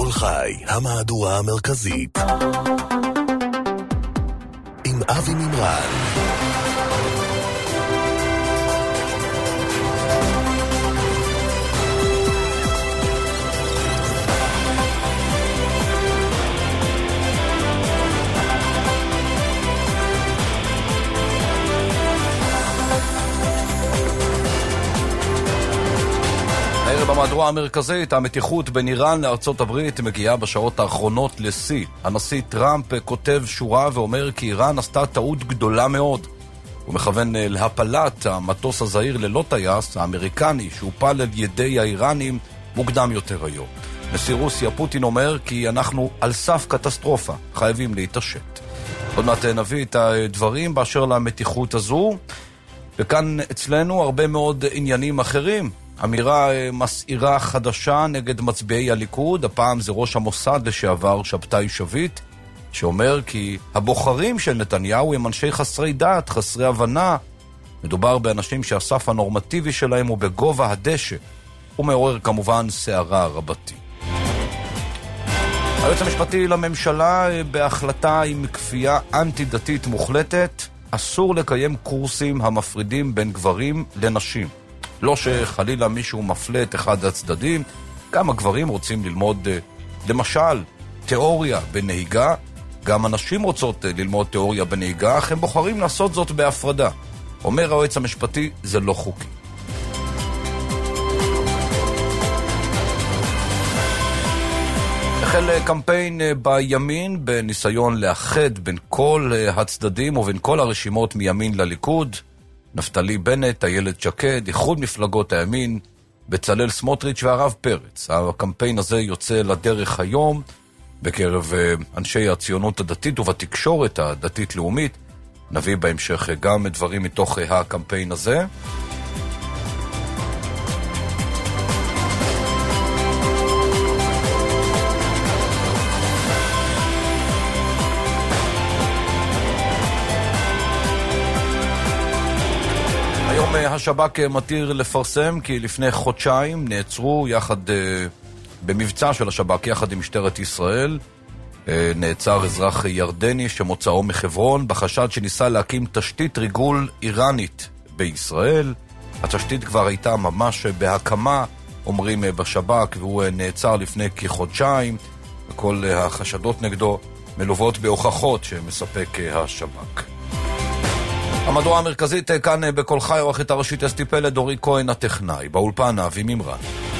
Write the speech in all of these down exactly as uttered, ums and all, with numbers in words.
בכל חי, המהדורה המרכזית עם אבי מימרן. במהדורה המרכזית, המתיחות בין איראן לארצות הברית מגיעה בשעות האחרונות לשיא. הנשיא טראמפ כותב שורה ואומר כי איראן עשתה טעות גדולה מאוד. הוא מכוון להפלת המטוס הזעיר ללא טייס האמריקני שהופל על ידי האיראנים מוקדם יותר היום. נשיא רוסיה פוטין אומר כי אנחנו על סף קטסטרופה, חייבים להתעשת. עוד מעט נביא את הדברים באשר למתיחות הזו, וכאן אצלנו הרבה מאוד עניינים אחרים. אמירה מסעירה חדשה נגד מצביעי הליכוד, הפעם זה ראש המוסד לשעבר שבתאי שביט, שאומר כי הבוחרים של נתניהו הם אנשי חסרי דעת, חסרי הבנה. מדובר באנשים שהסף הנורמטיבי שלהם הוא בגובה הדשא. הוא מעורר כמובן סערה רבתי. היועץ המשפטי לממשלה בהחלטה עם כפייה אנטי-דתית מוחלטת, אסור לקיים קורסים המפרידים בין גברים לנשים. לא שחלילה מישהו מפלה את אחד הצדדים, גם הגברים רוצים ללמוד, למשל, תיאוריה בנהיגה, גם הנשים רוצות ללמוד תיאוריה בנהיגה, אך הם בוחרים לעשות זאת בהפרדה. אומר היועץ המשפטי, זה לא חוקי. החל קמפיין בימין בניסיון לאחד בין כל הצדדים ובין כל הרשימות מימין לליכוד. נפתלי בנט, איילת שקד, איחוד מפלגות הימין, בצלאל סמוטריץ' והרב פרץ. הקמפיין הזה יוצא לדרך היום בקרב אנשי הציונות הדתית ובתקשורת הדתית-לאומית. נביא בהמשך גם דברים מתוך הקמפיין הזה. השב"כ מתיר לפרסם כי לפני חודשיים נעצרו יחד, במבצע של השב"כ יחד עם משטרת ישראל, נעצר אזרח ירדני שמוצאו מחברון בחשד שניסה להקים תשתית ריגול איראנית בישראל. התשתית כבר הייתה ממש בהקמה, אומרים בשב"כ, והוא נעצר לפני כחודשיים. וכל החשדות נגדו מלוות בהוכחות שמספק השב"כ. המהדורה המרכזית כאן בכל חי, עורכת הראשית אסתי פלד, דורי כהן הטכנאי, באולפן אבי מימרן.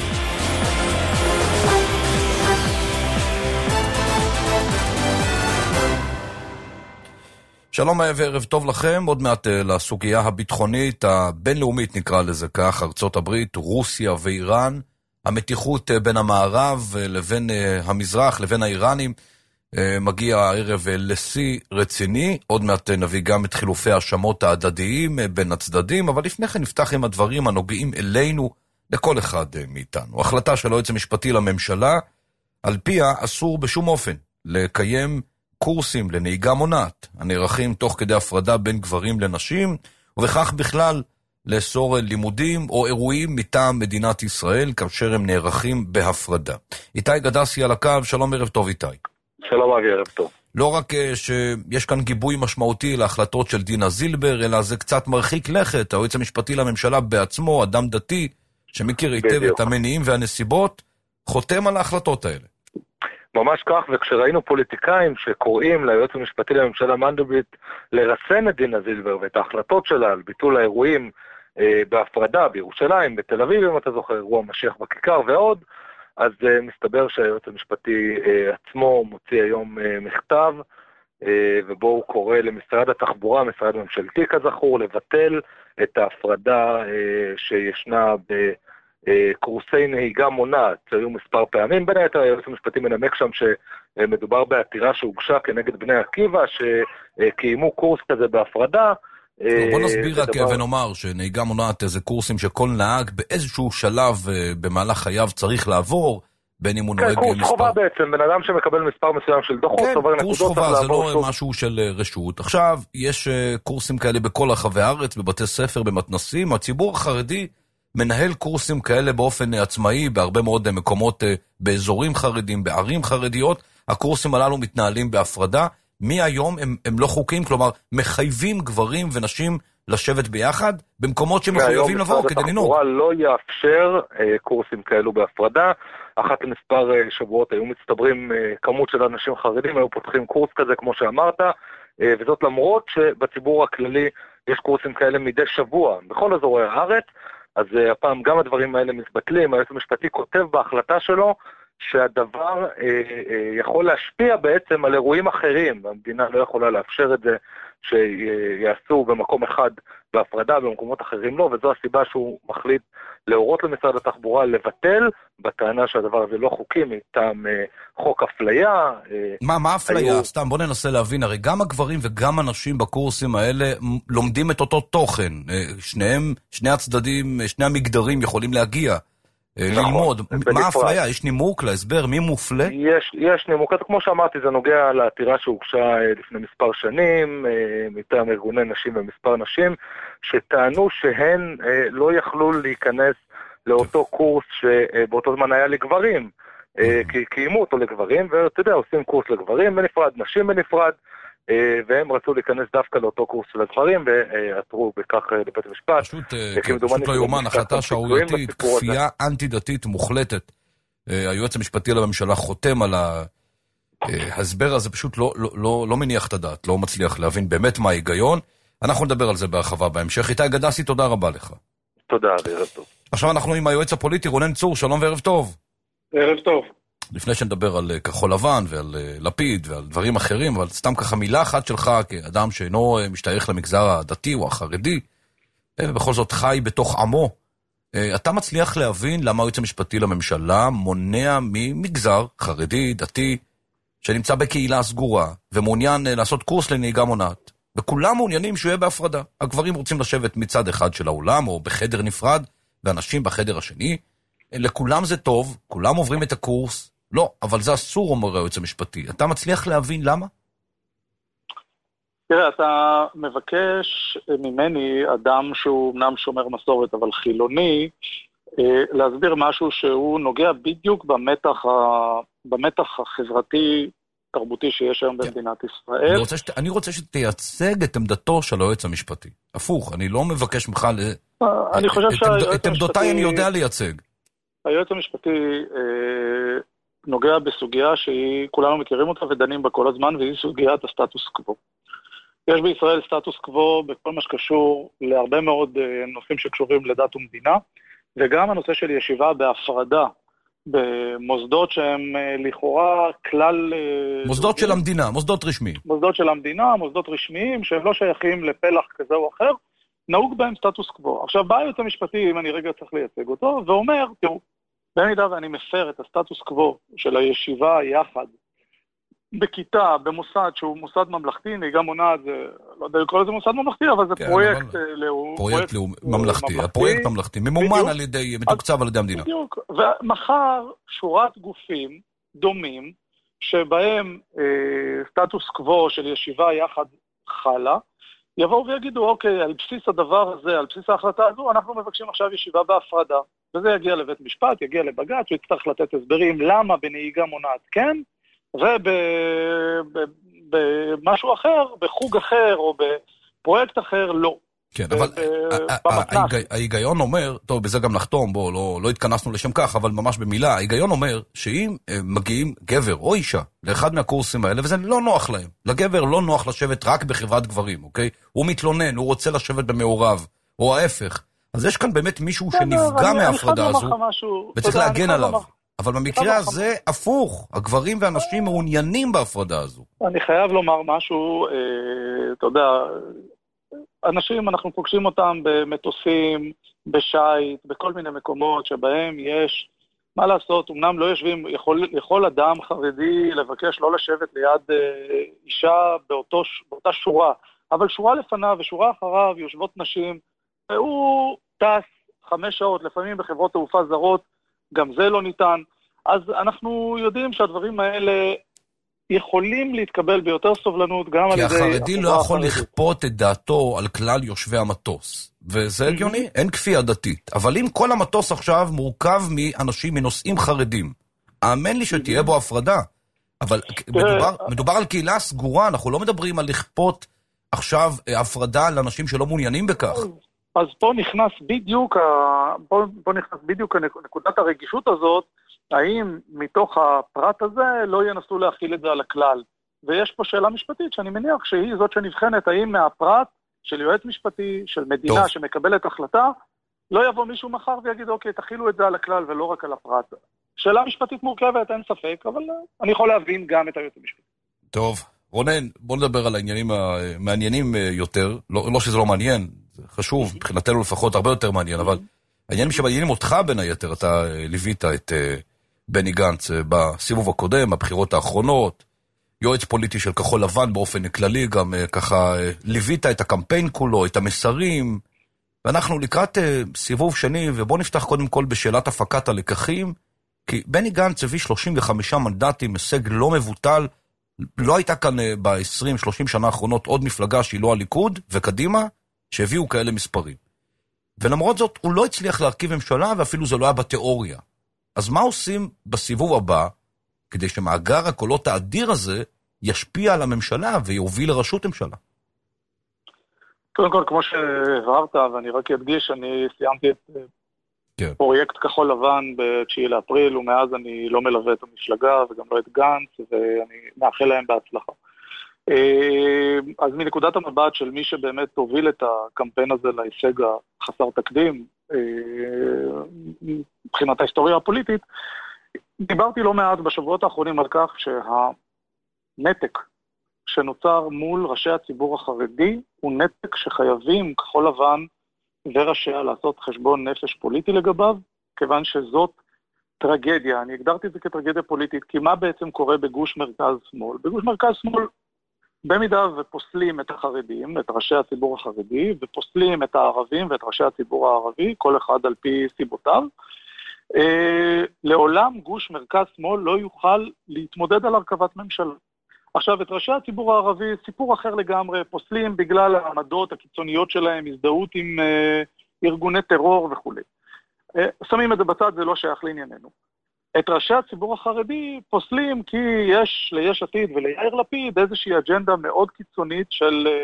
שלום וערב טוב לכם. עוד מעט לסוגיה הביטחונית הבינלאומית, נקרא לזה כך, ארצות הברית, רוסיה ואיראן, המתיחות בין המערב לבין המזרח לבין האיראנים מגיע הערב לשיא רציני. עוד מעט נביא גם את חילופי השמות ההדדיים בין הצדדים, אבל לפני כן נפתח עם הדברים הנוגעים אלינו, לכל אחד מאיתנו. החלטה של היועץ המשפטי לממשלה, על פיה אסור בשום אופן לקיים קורסים לנהיגה מונעת, הנערכים תוך כדי הפרדה בין גברים לנשים, ובכך בכלל לאסור לימודים או אירועים מטעם מדינת ישראל, כאשר הם נערכים בהפרדה. איתי גדסי על הקו, שלום ערב טוב איתי. שלום אבי, ערב טוב. לא רק שיש כאן גיבוי משמעותי להחלטות של דינה זילבר, אלא זה קצת מרחיק לכת. היועץ המשפטי לממשלה בעצמו, אדם דתי שמכיר היטב את המניעים והנסיבות, חותם על ההחלטות האלה. ממש כך, וכשראינו פוליטיקאים שקוראים ליועץ המשפטי לממשלה מנדלבליט לרסן את דינה זילבר ואת ההחלטות שלה על ביטול האירועים אה, בהפרדה בירושלים, בתל אביב, אם אתה זוכר, אירוע משיח בכיכר ועוד, אז uh, מסתבר שהיועץ המשפטי uh, עצמו מוציא היום uh, מכתב, uh, ובו הוא קורא למשרד התחבורה, משרד ממשלתי כזכור, לבטל את ההפרדה uh, שישנה בקורסי נהיגה מונעת, שהיו מספר פעמים. בין היתר היועץ המשפטי מנמק שם שמדובר בעתירה שהוגשה כנגד בני עקיבא, שקיימו קורס כזה בהפרדה, בוא נסביר רק ונאמר שנהיגה מונעת זה קורסים שכל נהג באיזשהו שלב במהלך חייו צריך לעבור, בין אם הוא נוהג מספר. קורס חובה בעצם, בן אדם שמקבל מספר מסוים של דוחות, כן, קורס חובה זה לא משהו של רשות. עכשיו, יש קורסים כאלה בכל רחבי הארץ, בבתי ספר, במתנסים. הציבור החרדי מנהל קורסים כאלה באופן עצמאי, בהרבה מאוד מקומות, באזורים חרדים, בערים חרדיות, הקורסים הללו מתנהלים בהפרדה, מהיום הם, הם לא חוקיים, כלומר, מחייבים גברים ונשים לשבת ביחד, במקומות שמחויבים לבוא כדי לנהוג. והיום משרד התחבורה לא יאפשר אה, קורסים כאלו בהפרדה, אחת למספר אה, שבועות היו מצטברים אה, כמות של אנשים חרדים, היו פותחים קורס כזה כמו שאמרת, אה, וזאת למרות שבציבור הכללי יש קורסים כאלה מדי שבוע, בכל אזורי הארץ, אז אה, הפעם גם הדברים האלה מתבטלים, היועץ המשפטי כותב בהחלטה שלו, שהדבר אה, אה, יכול להשפיע בעצם על אירועים אחרים, והמדינה לא יכולה לאפשר את זה שיעשו במקום אחד בהפרדה, במקומות אחרים לא, וזו הסיבה שהוא מחליט להורות למשרד התחבורה לבטל, בטענה שהדבר הזה לא חוקי, מטעם אה, חוק אפליה. אה, מה, מה אפליה? היו... סתם, בוא ננסה להבין, הרי גם הגברים וגם הנשים בקורסים האלה לומדים את אותו תוכן, שניהם, שני הצדדים, שני המגדרים יכולים להגיע. ללמוד. מה האפליה? יש נימוק להסבר? מי מופלה? יש, יש נימוק. כמו שאמרתי, זה נוגע לעתירה שהוגשה לפני מספר שנים, מטעם ארגוני נשים ומספר נשים, שטענו שהן לא יכלו להיכנס לאותו קורס שבאותו זמן היה לגברים, כי קיימו אותו לגברים, ואתה יודע, עושים קורס לגברים בנפרד, נשים בנפרד, והם רצו להיכנס דווקא לאותו קורס של הדברים, ועתרו בכך לבית המשפט. פשוט, פשוט לא יומן, החלטה שערורייתית, כפייה אנטי-דתית מוחלטת. היועץ המשפטי לממשלה חותם על ההסבר הזה, פשוט לא, לא, לא, לא מניח את הדעת, לא מצליח להבין באמת מה ההיגיון. אנחנו נדבר על זה בהרחבה בהמשך. איתי גדסי, תודה רבה לך. תודה, ערב טוב. עכשיו אנחנו עם היועץ הפוליטי, רונן צור, שלום וערב טוב. ערב טוב. לפני שנדבר על כחול לבן ועל לפיד ועל דברים אחרים, אבל סתם ככה מילה אחת שלך כאדם שאינו משתייך למגזר הדתי או החרדי, ובכל זאת חי בתוך עמו, אתה מצליח להבין למה היועץ המשפטי לממשלה מונע ממגזר חרדי, דתי, שנמצא בקהילה סגורה, ומעוניין לעשות קורס לנהיגה מונעת, וכולם מעוניינים שהוא יהיה בהפרדה. הגברים רוצים לשבת מצד אחד של האולם, או בחדר נפרד, ואנשים בחדר השני, לכולם זה טוב, כולם עוברים את הקורס, לא, אבל זה אסור, אומר היועץ המשפטי. אתה מצליח להבין למה? תראה, אתה מבקש ממני אדם שהוא אמנם שומר מסורת, אבל חילוני, להסביר משהו שהוא נוגע בדיוק במתח, ה... במתח החברתי, תרבותי שיש היום במדינת ישראל. אני רוצה, שת... אני רוצה שתייצג את עמדתו של היועץ המשפטי. הפוך, אני לא מבקש ממך ל... אני חושב שהיועץ המשפטי... את עמדותיי אני יודע לייצג. היועץ המשפטי אה, נוגע בסוגיה שהיא, כולנו מכירים אותה ודנים בה כל הזמן, והיא סוגיית הסטטוס קוו. יש בישראל סטטוס קוו בכל מה שקשור להרבה מאוד אה, נושאים שקשורים לדת ומדינה, וגם הנושא של ישיבה בהפרדה, במוסדות שהם אה, לכאורה כלל... אה, מוסדות של המדינה, מוסדות רשמיים. מוסדות של המדינה, מוסדות רשמיים, שהם לא שייכים לפלח כזה או אחר, נהוג בהם סטטוס קוו. עכשיו בא היועץ המשפטי, אם אני רגע צריך לייצג אותו, ואומר, תראו, במידה ואני מפר את הסטטוס קוו של הישיבה יחד, בכיתה, במוסד שהוא מוסד ממלכתי, נהיגה מונעת, זה, לא יודע לקרוא לזה מוסד ממלכתי, אבל זה כן, פרויקט אבל... לאומי. פרויקט לאומי, ממלכתי, ממלכתי, הפרויקט ממלכתי, ממומן בדיוק, על ידי, מתוקצב על ידי המדינה. בדיוק, ומחר שורת גופים דומים, שבהם אה, סטטוס קוו של ישיבה יחד חלה, יבואו ויגידו, אוקיי, על בסיס הדבר הזה, על בסיס ההחלטה הזו, אנחנו מבקשים עכשיו ישיבה בהפרדה. וזה יגיע לבית משפט, יגיע לבג"ץ, ויצטרך לתת הסברים למה בנהיגה מונעת כן, ובמשהו אחר, בחוג אחר או בפרויקט אחר, לא. כן, אבל ההיגיון אומר, טוב, בזה גם נחתום, בוא, לא התכנסנו לשם כך, אבל ממש במילה, ההיגיון אומר שאם מגיעים גבר או אישה לאחד מהקורסים האלה, וזה לא נוח להם, לגבר לא נוח לשבת רק בחברת גברים, אוקיי? הוא מתלונן, הוא רוצה לשבת במעורב, או ההפך. אז יש כאן באמת מישהו שנפגע מההפרדה הזו, וצריך להגן עליו. אבל במקרה הזה, הפוך, הגברים והנשים מעוניינים בהפרדה הזו. אני חייב לומר משהו, אתה יודע, אנשים, אנחנו פוגשים אותם במטוסים, בשייט, בכל מיני מקומות שבהם יש, מה לעשות, אמנם לא יושבים, יכול, יכול אדם חרדי לבקש לא לשבת ליד אה, אישה באותו, באותה שורה, אבל שורה לפניו ושורה אחריו יושבות נשים, והוא טס חמש שעות, לפעמים בחברות תעופה זרות, גם זה לא ניתן. אז אנחנו יודעים שהדברים האלה יכולים להתקבל ביותר סובלנות גם על ידי... כי החרדי לא יכול לכפות את דעתו על כלל יושבי המטוס. וזה הגיוני, אין כפייה דתית. אבל אם כל המטוס עכשיו מורכב מאנשים, מנושאים חרדים, האמן לי שתהיה בו הפרדה. אבל מדובר, מדובר על קהילה סגורה, אנחנו לא מדברים על לכפות עכשיו הפרדה לאנשים שלא מעוניינים בכך. אז פה נכנס בדיוק, פה, פה נכנס בדיוק נקודת הרגישות הזאת, האם מתוך הפרט הזה לא ינסו להכיל את זה על הכלל. ויש פה שאלה משפטית שאני מניח שהיא זאת שנבחנת, האם מהפרט של יועץ משפטי, של מדינה טוב. שמקבלת החלטה, לא יבוא מישהו מחר ויגיד, אוקיי, תכילו את זה על הכלל ולא רק על הפרט. שאלה משפטית מורכבת, אין ספק, אבל אני יכול להבין גם את היועץ המשפטי. טוב, רונן, בוא נדבר על העניינים המעניינים יותר, לא, לא שזה לא מעניין, זה חשוב, מבחינתנו לפחות הרבה יותר מעניין, אבל העניינים שמעניינים אותך בין היתר, אתה ליווית את בני גנץ בסיבוב הקודם, הבחירות האחרונות, יועץ פוליטי של כחול לבן באופן כללי, גם ככה ליווית את הקמפיין כולו, את המסרים, ואנחנו לקראת סיבוב שני, ובוא נפתח קודם כל בשאלת הפקת הלקחים, כי בני גנץ הביא שלושים וחמישה מנדטים, הישג לא מבוטל, לא הייתה כאן ב-עשרים שלושים שנה האחרונות עוד מפלגה שהיא לא הליכוד וקדימה, שהביאו כאלה מספרים. ולמרות זאת הוא לא הצליח להרכיב ממשלה, ואפילו זה לא היה בתיאוריה. אז מה עושים בסיבוב הבא, כדי שמאגר הקולות האדיר הזה ישפיע על הממשלה ויוביל לראשות ממשלה? קודם כל, כמו שהבהרת, ואני רק אדגיש, אני סיימתי את כן. פרויקט כחול לבן ב-תשיעי לאפריל, ומאז אני לא מלווה את המפלגה וגם לא את גנץ, ואני מאחל להם בהצלחה. אז מנקודת המבט של מי שבאמת תוביל את הקמפיין הזה להישג החסר תקדים, מבחינת ההיסטוריה הפוליטית, דיברתי לא מעט בשבועות האחרונים על כך שהנתק שנוצר מול ראשי הציבור החרדי הוא נתק שחייבים כחול לבן וראשיה לעשות חשבון נפש פוליטי לגביו, כיוון שזאת טרגדיה. אני הגדרתי את זה כטרגדיה פוליטית, כי מה בעצם קורה בגוש מרכז-שמאל? בגוש מרכז-שמאל, במידה ופוסלים את החרדים, את ראשי הציבור החרדי, ופוסלים את הערבים ואת ראשי הציבור הערבי, כל אחד על פי סיבותיו, אה, לעולם גוש מרכז-שמאל לא יוכל להתמודד על הרכבת ממשלה. עכשיו, את ראשי הציבור הערבי, סיפור אחר לגמרי, פוסלים בגלל העמדות הקיצוניות שלהם, הזדהות עם אה, ארגוני טרור וכו'. אה, שמים את זה בצד, זה לא שייך לענייננו. את ראשי הציבור החרדי פוסלים כי יש ליש עתיד וליאיר לפיד איזושהי אג'נדה מאוד קיצונית של אה,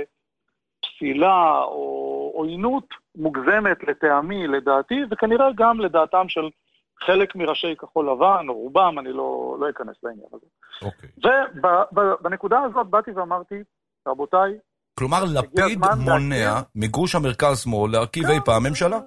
פסילה או עוינות מוגזמת לטעמי, לדעתי, וכנראה גם לדעתם של חלק מראשי כחול לבן, או רובם, אני לא, לא אכנס לעניין הזה. אוקיי. ובנקודה הזאת באתי ואמרתי, רבותיי... כלומר, לפיד מונע מגוש המרכז-שמאל להרכיב אי פעם ממשלה?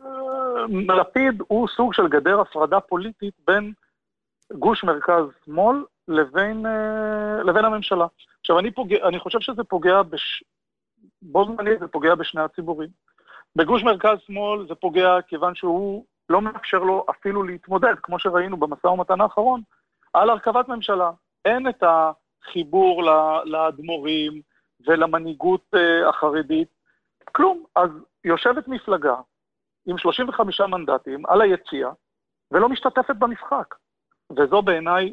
לפיד הוא סוג של גדר הפרדה פוליטית בין גוש מרכז-שמאל לבין, לבין הממשלה. עכשיו, אני, פוגע, אני חושב שזה פוגע, בש... בו זמנית זה פוגע בשני הציבורים. בגוש מרכז-שמאל זה פוגע כיוון שהוא לא מאפשר לו אפילו להתמודד, כמו שראינו במשא ומתן האחרון, על הרכבת ממשלה. אין את החיבור לאדמו"רים ולמנהיגות החרדית, כלום. אז יושבת מפלגה עם שלושים וחמישה מנדטים על היציאה, ולא משתתפת במשחק. וזו בעיניי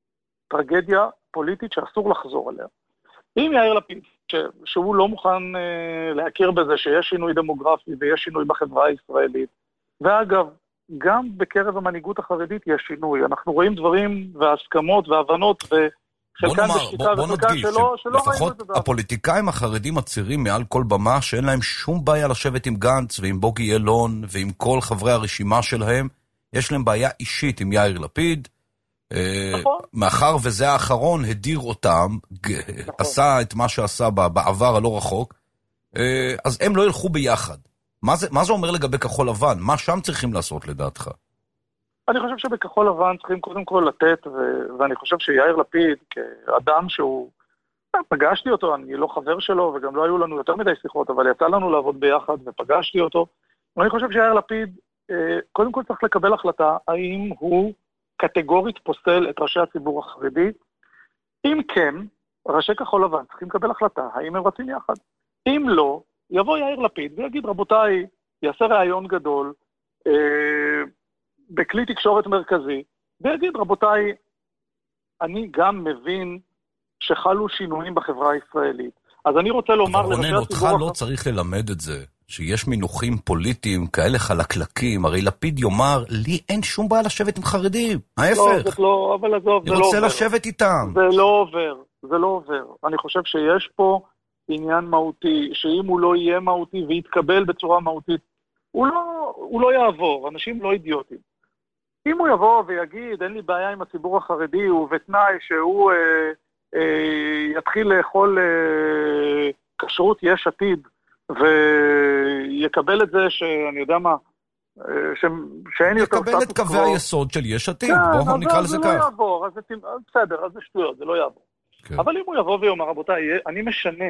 טרגדיה פוליטית שאסור לחזור עליה. אם יאיר לפיד, ש... שהוא לא מוכן אה, להכיר בזה שיש שינוי דמוגרפי ויש שינוי בחברה הישראלית, ואגב, גם בקרב המנהיגות החרדית יש שינוי. אנחנו רואים דברים והסכמות והבנות וחלקן בשקיטה וחלקן שלא, שלא לפחות הפוליטיקאים החרדים מצהירים מעל כל במה שאין להם שום בעיה לשבת עם גנץ ועם בוגי יעלון ועם כל חברי הרשימה שלהם. יש להם בעיה אישית עם יאיר לפיד. נכון. מאחר וזה האחרון הדיר אותם, נכון. עשה את מה שעשה בעבר הלא רחוק, אז הם לא ילכו ביחד. מה זה, מה זה אומר לגבי כחול לבן? מה שם צריכים לעשות לדעתך? אני חושב שבכחול לבן צריכים קודם כל לתת, ו- ואני חושב שיאיר לפיד, כאדם שהוא, פגשתי אותו, אני לא חבר שלו, וגם לא היו לנו יותר מדי שיחות, אבל יצא לנו לעבוד ביחד, ופגשתי אותו, ואני חושב שיאיר לפיד, קודם כל צריך לקבל החלטה, האם הוא קטגורית פוסל את ראשי הציבור החרדי. אם כן, ראשי כחול לבן צריכים לקבל החלטה, האם הם רצים יחד. אם לא, יבוא יאיר לפיד ויגיד, רבותיי, יעשה רעיון גדול, אה, בכלי תקשורת מרכזי, ויגיד, רבותיי, אני גם מבין שחלו שינויים בחברה הישראלית. אז אני רוצה לומר... אבל רונן, אותך לא צריך ללמד את זה, שיש מינוחים פוליטיים כאלה חלקלקים, הרי לפיד יאמר, לי אין שום בעיה לשבת עם חרדים, ההפך. לא, זה לא, אבל עזוב, זה לא עובר. אני רוצה לשבת איתם. זה לא עובר, זה לא עובר. אני חושב שיש פה עניין מהותי, שאם הוא לא יהיה מהותי ויתקבל בצורה מהותית, הוא לא, הוא לא יעבור, אנשים לא אידיוטים. אם הוא יבוא ויגיד, אין לי בעיה עם הציבור החרדי, ובתנאי שהוא אה, אה, יתחיל לאכול אה, כשרות יש עתיד, ויקבל את זה שאני יודע מה, אה, ש, שאין יותר סטטוס קוו. יקבל את קווי היסוד של יש עתיד, כן, בואו נקרא לזה כך. זה לא יעבור, אז זה, בסדר, אז זה שטויות, זה לא יעבור. כן. אבל אם הוא יבוא ויאמר, רבותיי, אני משנה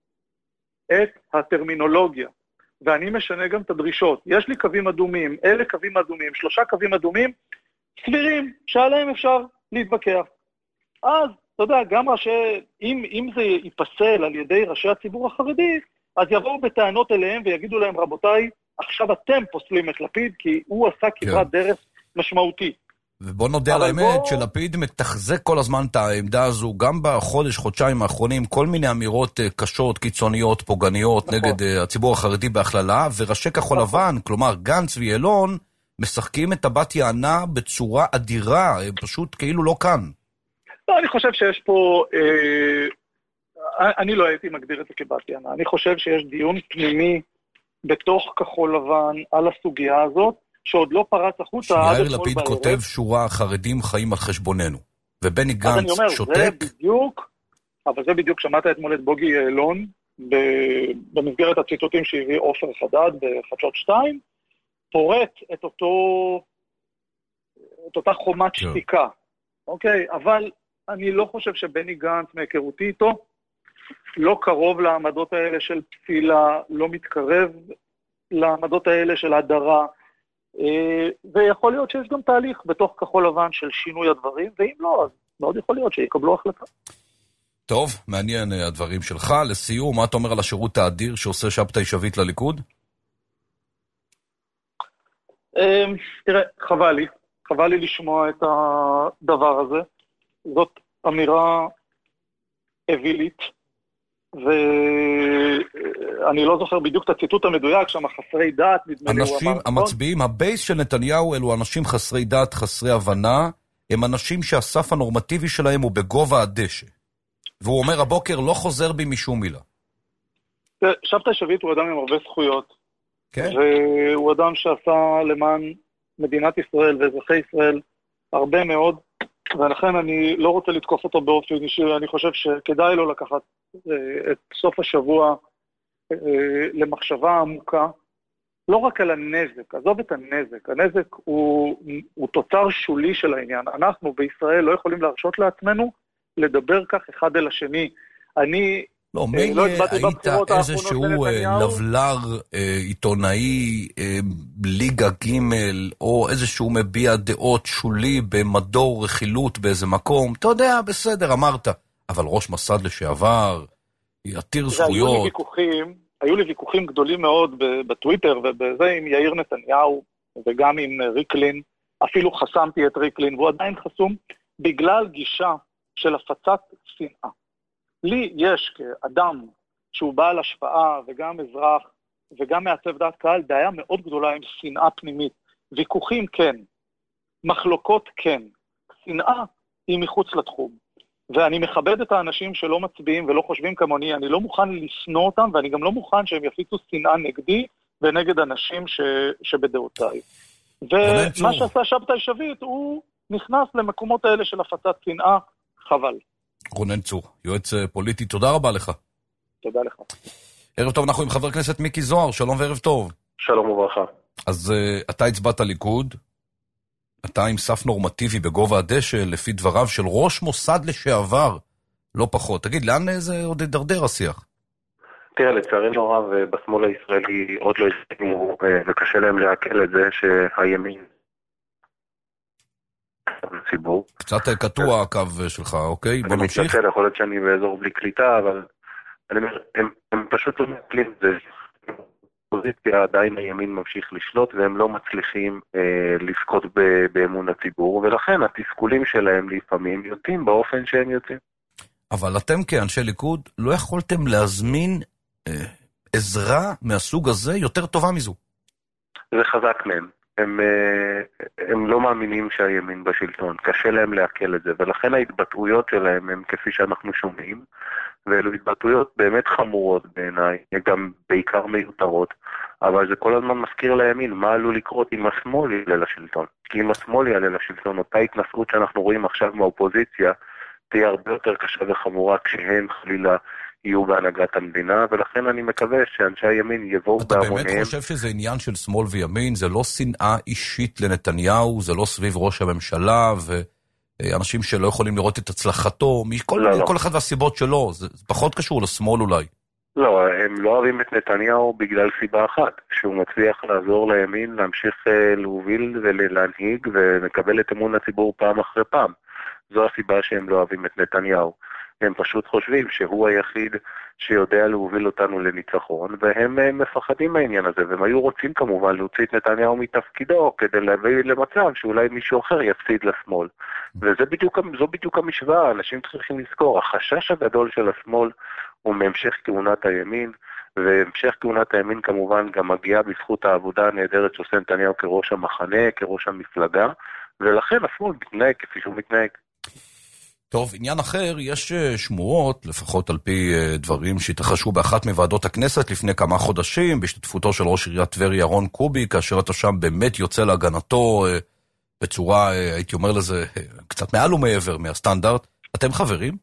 את הטרמינולוגיה, ואני משנה גם את הדרישות. יש לי קווים אדומים, אלה קווים אדומים, שלושה קווים אדומים, סבירים, שעליהם אפשר להתווכח. אז, אתה יודע, גם ראשי, אם, אם זה ייפסל על ידי ראשי הציבור החרדי, אז יבואו בטענות אליהם ויגידו להם, רבותיי, עכשיו אתם פוסלים את לפיד, כי הוא עשה כברת כן. דרך משמעותי. ובוא נודה על האמת בוא... שלפיד מתחזק כל הזמן את העמדה הזו, גם בחודש, חודשיים האחרונים, כל מיני אמירות קשות, קיצוניות, פוגעניות, נכון. נגד הציבור החרדי בהכללה, וראשי כחול נכון. לבן, כלומר גנץ ואילון, משחקים את הבת יענה בצורה אדירה, פשוט כאילו לא כאן. לא, אני חושב שיש פה, אה, אני לא הייתי מגדיר את זה כבת יענה, אני חושב שיש דיון פנימי בתוך כחול לבן על הסוגיה הזאת, שעוד לא פרץ החוצה. שיאיר לפיד כותב שורה, חרדים חיים על חשבוננו. ובני גנץ אומר, שותק. זה בדיוק, אבל זה בדיוק, שמעת אתמול את בוגי יעלון, במסגרת הציטוטים שהביא עופר חדד בחדשות שתיים, פורט את אותו, את אותה חומת שתיקה. אוקיי, אבל אני לא חושב שבני גנץ מהיכרותי איתו, לא קרוב לעמדות האלה של פסילה, לא מתקרב לעמדות האלה של הדרה, ויכול להיות שיש גם תהליך בתוך כחול לבן של שינוי הדברים, ואם לא, אז מאוד יכול להיות שיקבלו החלטה. טוב, מעניין הדברים שלך. לסיום, מה אתה אומר על השירות האדיר שעושה שבתאי שביט לליכוד? תראה, חבל לי, חבל לי לשמוע את הדבר הזה. זאת אמירה אווילית, ואני לא זוכר בדיוק את הציטוט המדויק, שם חסרי דעת, אנשים, המצביעים, הבייס של נתניהו, אלו אנשים חסרי דעת, חסרי הבנה, הם אנשים שהסף הנורמטיבי שלהם הוא בגובה הדשא. והוא אומר, הבוקר לא חוזר בי משום מילה. שבתאי שביט הוא אדם עם הרבה זכויות, כן? והוא אדם שעשה למען מדינת ישראל ואזרחי ישראל הרבה מאוד, ולכן אני לא רוצה לתקוף אותו באופן אישי, אני חושב שכדאי לו לקחת את סוף השבוע למחשבה עמוקה, לא רק על הנזק, עזוב את הנזק, הנזק הוא, הוא תוצר שולי של העניין, אנחנו בישראל לא יכולים להרשות לעצמנו לדבר כך אחד אל השני, אני לא, מילא היית איזשהו לבלר עיתונאי ליגה ג' או איזשהו מביע דעות שולי במדור רכילות באיזה מקום, אתה יודע, בסדר, אמרת, אבל ראש מסד לשעבר, יתיר זכויות. היו לי ויכוחים, היו לי ויכוחים גדולים מאוד בטוויטר ובזה עם יאיר נתניהו וגם עם ריקלין, אפילו חסמתי את ריקלין, והוא עדיין חסום בגלל גישה של הפצת שנאה. לי יש כאדם שהוא בעל השפעה וגם אזרח וגם מעצב דעת קהל, בעיה מאוד גדולה עם שנאה פנימית. ויכוחים כן, מחלוקות כן, שנאה היא מחוץ לתחום. ואני מכבד את האנשים שלא מצביעים ולא חושבים כמוני, אני לא מוכן לשנוא אותם ואני גם לא מוכן שהם יפיצו שנאה נגדי ונגד אנשים ש... שבדעותיי. ומה שעשה שבתאי שביט הוא נכנס למקומות האלה של הפצת שנאה, חבל. רונן צור, יועץ פוליטי, תודה רבה לך. תודה לך. ערב טוב, אנחנו עם חבר הכנסת מיקי זוהר, שלום וערב טוב. שלום וברכה. אז uh, אתה הצבעת ליכוד, אתה עם סף נורמטיבי בגובה הדשא, לפי דבריו של ראש מוסד לשעבר, לא פחות. תגיד, לאן זה עוד ידרדר השיח? תראה, לצערנו הרב, בשמאל הישראלי עוד לא הסתכלו, וקשה להם להקל את זה שהימין ציבור. קצת קטוע הקו שלך, אוקיי? בוא נמשיך. אני מתנצל, יכול להיות שאני באזור בלי קליטה, אבל אני אומר, הם, הם פשוט לא מקלים את זה. פוזיציה עדיין הימין ממשיך לשלוט, והם לא מצליחים אה, לזכות באמון הציבור, ולכן התסכולים שלהם לפעמים יוצאים באופן שהם יוצאים. אבל אתם כאנשי ליכוד לא יכולתם להזמין אה, עזרה מהסוג הזה יותר טובה מזו. זה חזק מהם. הם, הם לא מאמינים שהימין בשלטון, קשה להם להקל את זה, ולכן ההתבטאויות שלהם הם כפי שאנחנו שומעים, ואלו התבטאויות באמת חמורות בעיניי, גם בעיקר מיותרות, אבל זה כל הזמן מזכיר לימין מה עלול לקרות אם השמאל יעלה לשלטון. כי אם השמאל יעלה לשלטון, אותה התנסות שאנחנו רואים עכשיו מהאופוזיציה, תהיה הרבה יותר קשה וחמורה כשהם חלילה יהיו בהנהגת המדינה, ולכן אני מקווה שאנשי הימין יבואו בהמוניהם. אתה באמת חושב שזה עניין של שמאל וימין? זה לא שנאה אישית לנתניהו, זה לא סביב ראש הממשלה, ואנשים שלא יכולים לראות את הצלחתו, כל, לא, כל לא. אחד והסיבות שלו, זה, זה פחות קשור לשמאל אולי. לא, הם לא אוהבים את נתניהו בגלל סיבה אחת, שהוא מצליח לעזור לימין, להמשיך להוביל ולהנהיג, ולקבל את אמון הציבור פעם אחרי פעם. זו הסיבה שהם לא אוהבים את נתניהו. הם פשוט חושבים שהוא היחיד שיודע להוביל אותנו לניצחון, והם מפחדים מהעניין הזה, והם היו רוצים כמובן להוציא את נתניהו מתפקידו, כדי להביא למצב שאולי מישהו אחר יפסיד לשמאל. וזו בדיוק, בדיוק המשוואה, אנשים צריכים לזכור, החשש הגדול של השמאל הוא מהמשך כהונת הימין, והמשך כהונת הימין כמובן גם מגיעה בזכות העבודה הנהדרת שעושה נתניהו כראש המחנה, כראש המפלגה, ולכן השמאל מתנהג כפי שהוא מתנהג. טוב, עניין אחר, יש שמועות, לפחות על פי דברים שהתרחשו באחת מוועדות הכנסת לפני כמה חודשים, בהשתתפותו של ראש עיריית טבריה ירון קובי, כאשר אתה שם באמת יוצא להגנתו בצורה, הייתי אומר לזה, קצת מעל ומעבר מהסטנדרט. אתם חברים?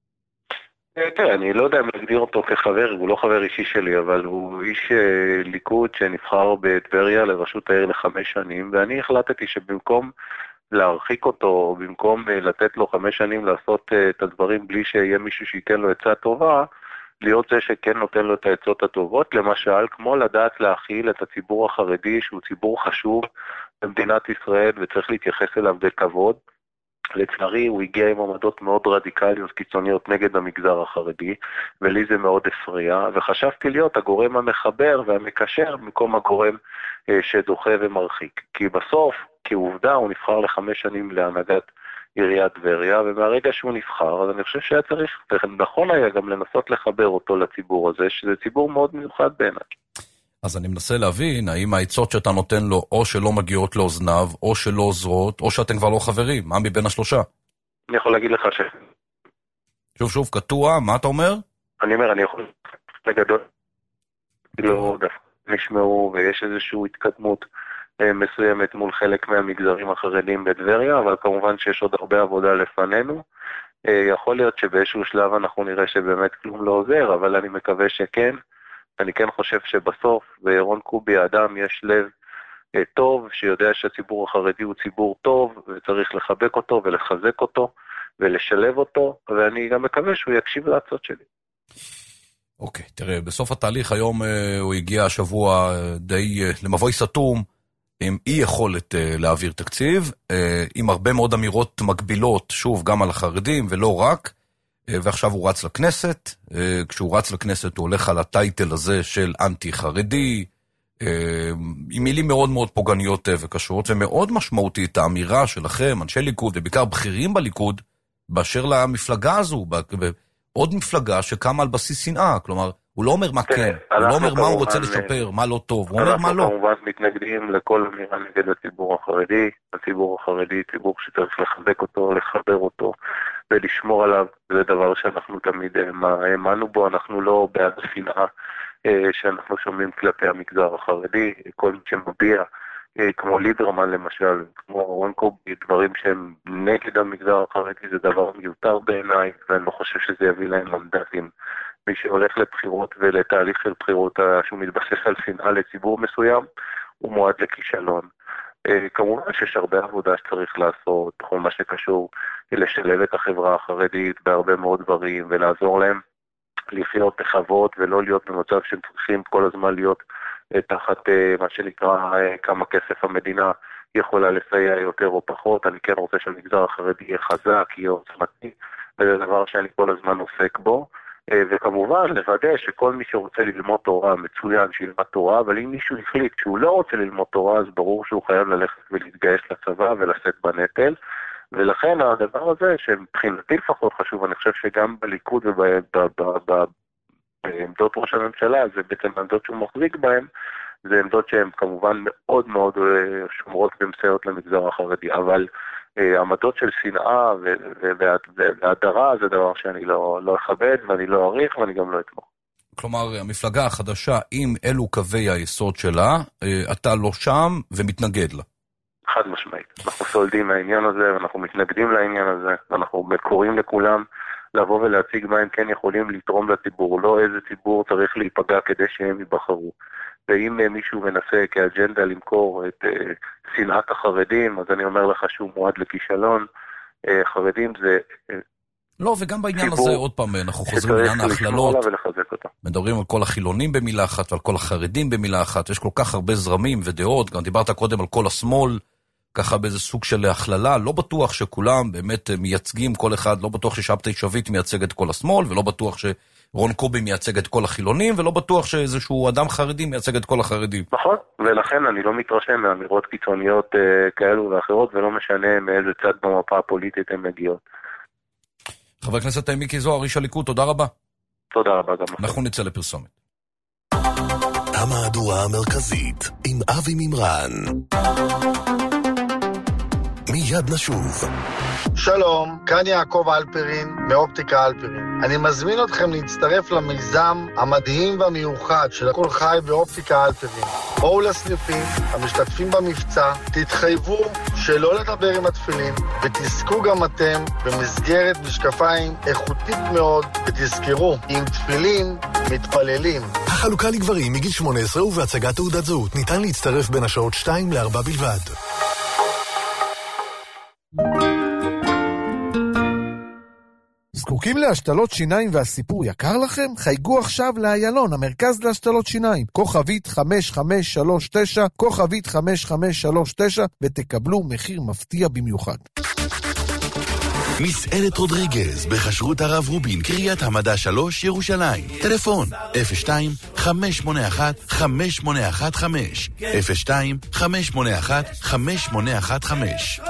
תראה, אני לא יודע אם להגדיר אותו כחבר, הוא לא חבר אישי שלי, אבל הוא איש ליכוד שנבחר בטבריה לראשות העיר לחמש שנים, ואני החלטתי שבמקום להרחיק אותו, במקום לתת לו חמש שנים לעשות את הדברים בלי שיהיה מישהו שייתן לו עצה טובה, להיות זה שכן נותן לו את העצות הטובות, למשל, כמו לדעת להכיל את הציבור החרדי, שהוא ציבור חשוב במדינת ישראל וצריך להתייחס אליו בכבוד. לצערי הוא הגיע עם עמדות מאוד רדיקליות קיצוניות נגד המגזר החרדי, ולי זה מאוד הפריע, וחשבתי להיות הגורם המחבר והמקשר במקום הגורם שדוחה ומרחיק. כי בסוף, כעובדה, הוא נבחר לחמש שנים להנהגת עיריית טבריה, ומהרגע שהוא נבחר, אז אני חושב שהיה צריך, נכון היה גם לנסות לחבר אותו לציבור הזה, שזה ציבור מאוד מיוחד בעיניי. אז אני מנסה להבין, האם העצות שאתה נותן לו, או שלא מגיעות לאוזניו, או שלא עוזרות, או שאתם כבר לא חברים, מה מבין השלושה? אני יכול להגיד לך ש... שוב שוב, קטוע, מה אתה אומר? אני אומר, אני יכול לגדול, לא דווקא נשמעו, ויש איזושהי התקדמות מסוימת מול חלק מהמגזרים החרדים בטבריה, אבל כמובן שיש עוד הרבה עבודה לפנינו. יכול להיות שבאיזשהו שלב אנחנו נראה שבאמת כלום לא עוזר, אבל אני מקווה שכן. אני כן חושב שבסוף, בירון קובי האדם יש לב טוב, שיודע שהציבור החרדי הוא ציבור טוב, וצריך לחבק אותו ולחזק אותו, ולשלב אותו, ואני גם מקווה שהוא יקשיב להצעות שלי. אוקיי, תראה, בסוף התהליך היום הוא הגיע השבוע די למבוי סתום, עם אי יכולת להעביר תקציב, עם הרבה מאוד אמירות מקבילות, שוב, גם על החרדים ולא רק, ועכשיו הוא רץ לכנסת, כשהוא רץ לכנסת הוא הולך על הטייטל הזה של אנטי חרדי, עם מילים מאוד מאוד פוגעניות וקשות, ומאוד משמעותית האמירה שלכם, אנשי ליכוד, ובעיקר בכירים בליכוד, באשר למפלגה הזו, עוד מפלגה שקמה על בסיס שנאה, כלומר, הוא לא אומר מה כן, הוא לא אומר מה הוא רוצה לשפר, מה לא טוב, הוא אומר מה לא. אנחנו כמובן מתנגדים לכל אמירה נגד הציבור החרדי, הציבור החרדי, ציבור שצריך לחזק אותו, לחבר אותו, ולשמור עליו, זה דבר שאנחנו תמיד האמנו בו, אנחנו לא בעד השנאה שאנחנו שומעים כלפי המגזר החרדי, כל מי שמביע, כמו ליברמן למשל, כמו רון קובי, דברים שהם נגד המגזר החרדי, זה דבר מיותר בעיניי, ואני לא חושב שזה יביא להם מנדטים. מי שהולך לבחירות ולתהליך של בחירות שהוא מתבסס על שנאה לציבור מסוים, הוא מועד לכישלון. כמובן שיש הרבה עבודה שצריך לעשות, בכל מה שקשור לשלב את החברה החרדית בהרבה מאוד דברים, ולעזור להם לחיות בכבוד, ולא להיות במצב שהם צריכים כל הזמן להיות תחת מה שנקרא כמה כסף המדינה יכולה לסייע יותר או פחות. אני כן רוצה שהמגזר החרדי יהיה חזק, יהיה עוצמתי, וזה דבר שאני כל הזמן עוסק בו. וכמובן לוודא שכל מי שרוצה ללמוד תורה מצוין שילמד תורה, אבל אם מישהו החליט שהוא לא רוצה ללמוד תורה, אז ברור שהוא חייב ללכת ולהתגייס לצבא ולשאת בנטל, ולכן הדבר הזה, שמבחינתי לפחות חשוב, אני חושב שגם בליכוד ובעמדות ראש הממשלה, זה בעצם העמדות שהוא מחזיק בהן, זה עמדות שהן כמובן מאוד מאוד שומרות ומסייעות למגזר החרדי, אבל עמדות של שנאה והדרה זה דבר שאני לא, לא אכבד ואני לא אעריך ואני גם לא אתמוך. כלומר, המפלגה החדשה, עם אלו קווי היסוד שלה, אתה לא שם ומתנגד לה. חד משמעית. אנחנו סולדים מהעניין הזה ואנחנו מתנגדים לעניין הזה, ואנחנו קוראים לכולם לבוא ולהציג מה הם כן יכולים לתרום לציבור, לא איזה ציבור צריך להיפגע כדי שהם ייבחרו. ואם מישהו מנסה כאג'נדה למכור את uh, שנאת החרדים, אז אני אומר לך שהוא מועד לכישלון. Uh, חרדים זה... Uh, לא, וגם בעניין הזה, עוד פעם, אנחנו חוזרים לעניין ההכללות. מדברים על כל החילונים במילה אחת, ועל כל החרדים במילה אחת. יש כל כך הרבה זרמים ודעות, גם דיברת קודם על כל השמאל, ככה באיזה סוג של הכללה. לא בטוח שכולם באמת מייצגים כל אחד, לא בטוח ששבתאי שביט מייצג את כל השמאל, ולא בטוח ש... רון קובי מייצג את כל החילונים, ולא בטוח שאיזשהו אדם חרדי מייצג את כל החרדים. נכון, ולכן אני לא מתרשם מאמירות קיצוניות uh, כאלו ואחרות, ולא משנה מאיזה צד במפה הפוליטית הן מגיעות. חבר הכנסת מיקי זוהר, איש הליכוד, תודה רבה. תודה רבה גם. אנחנו נצא לפרסומת. המהדורה המרכזית עם אבי מימרן. מיד נשוב. שלום, כאן יעקב אלפרין מאופטיקה אלפרין. אני מזמין אתכם להצטרף למיזם המדהים והמיוחד של הכל חי באופטיקה אלפרין. בואו לסניפים, המשתתפים במבצע, תתחייבו שלא לדבר עם התפילין, ותזכו גם אתם במסגרת משקפיים איכותית מאוד, ותזכרו, עם תפילין מתפללים. החלוקה לגברים מגיל שמונה עשרה ובהצגת תעודת זהות ניתן להצטרף בין השעות שתיים לארבע בלבד. זקוקים להשתלות שיניים והסיפור יקר לכם? חייגו עכשיו לאיילון, המרכז להשתלות שיניים, כוכבית חמש חמש שלוש תשע, כוכבית חמש חמש שלוש תשע, ותקבלו מחיר מפתיע במיוחד. מסעדת רודריגז בחשרות הרב רובין, קריית המדע שלוש, ירושלים. טלפון אפס שתיים חמש שמונה אחת חמש שמונה אחת חמש, אפס שתיים חמש שמונה אחת חמש שמונה אחת חמש.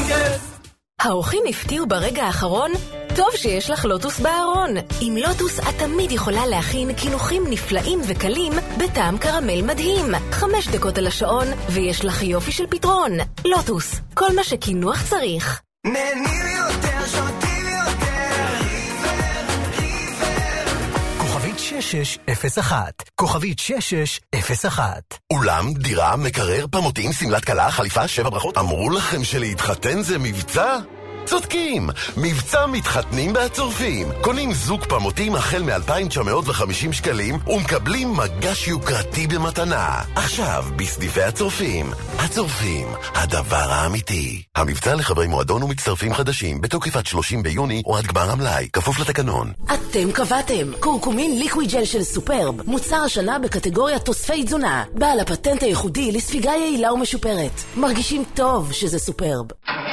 האורחים הפתיעו ברגע האחרון? טוב שיש לך לוטוס בארון. עם לוטוס את תמיד יכולה להכין קינוחים נפלאים וקלים בטעם קרמל מדהים. חמש דקות על השעון ויש לך יופי של פתרון. לוטוס, כל מה שקינוח צריך. נהנים יותר, שותים יותר, ריבר, ריבר. כוכבית שש שש אפס אחת, כוכבית שש שש אפס אחת. אולם, דירה, מקרר, פמוטים, סמלת קלה, חליפה, שבע ברכות. אמרו לכם שלהתחתן זה מבצע? צודקים! מבצע מתחתנים בהצורפים. קונים זוג פמוטים החל מ-אלפיים תשע מאות וחמישים שקלים ומקבלים מגש יוקרתי במתנה. עכשיו בסניפי הצורפים. הצורפים, הדבר האמיתי. המבצע לחברי מועדון ומצטרפים חדשים בתוקף עד שלושים ביוני או עד גמר המלאי, כפוף לתקנון. אתם קבעתם. קורקומין ליקוויד ג'ל של סופרב, מוצר השנה בקטגוריה תוספי תזונה, בעל הפטנט הייחודי לספיגה יעילה ומשופרת. מרגישים טוב שזה סופרב.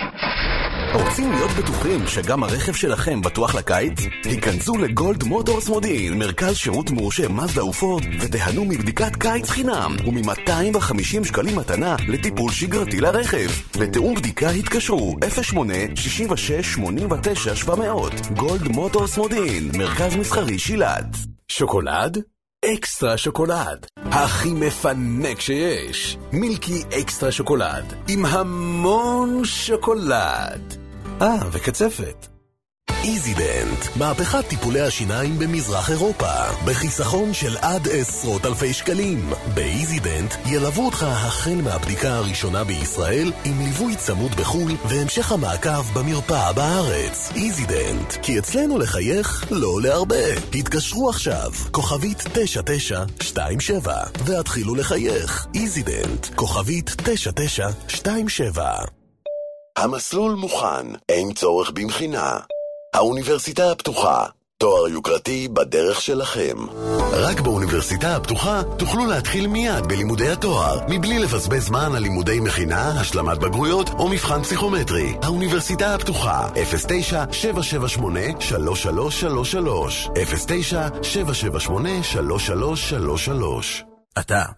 רוצים להיות בטוחים שגם הרכב שלכם בטוח לקיץ? היכנסו לגולד מוטורס מודיעין, מרכז שירות מורשה מזדה ופורד, ותיהנו מבדיקת קיץ חינם ומ-מאתיים וחמישים שקלים מתנה לטיפול שגרתי לרכב. לתיאום בדיקה התקשרו אפס שמונה שש שש שמונה תשע שבע מאות. גולד מוטורס מודיעין, מרכז מסחרי שילת. שוקולד? אקסטרה שוקולד, הכי מפנק שיש. מילקי אקסטרה שוקולד, עם המון שוקולד. אה, וקצפת. איזידנט, מהפכת טיפולי השיניים במזרח אירופה, בחיסכון של עד עשרות אלפי שקלים. באיזידנט ילוו אותך החל מהבדיקה הראשונה בישראל, עם ליווי צמוד בחול והמשך המעקב במרפאה בארץ. איזידנט, כי אצלנו לחייך לא עולה הרבה. התקשרו עכשיו, כוכבית תשע תשע שתיים שבע, והתחילו לחייך. איזידנט, כוכבית תשע תשע שתיים שבע. המסלול מוכן, אין צורך במכינה. האוניברסיטה הפתוחה, תואר יוקרתי בדרך שלכם. רק באוניברסיטה הפתוחה תוכלו להתחיל מיד בלימודי התואר, מבלי לבזבז זמן על לימודי מכינה, השלמת בגרויות או מבחן פסיכומטרי. האוניברסיטה הפתוחה, אפס תשע שבע שבע שמונה שלוש שלוש שלוש שלוש, אפס תשע שבע שבע שמונה שלוש שלוש שלוש שלוש. אתה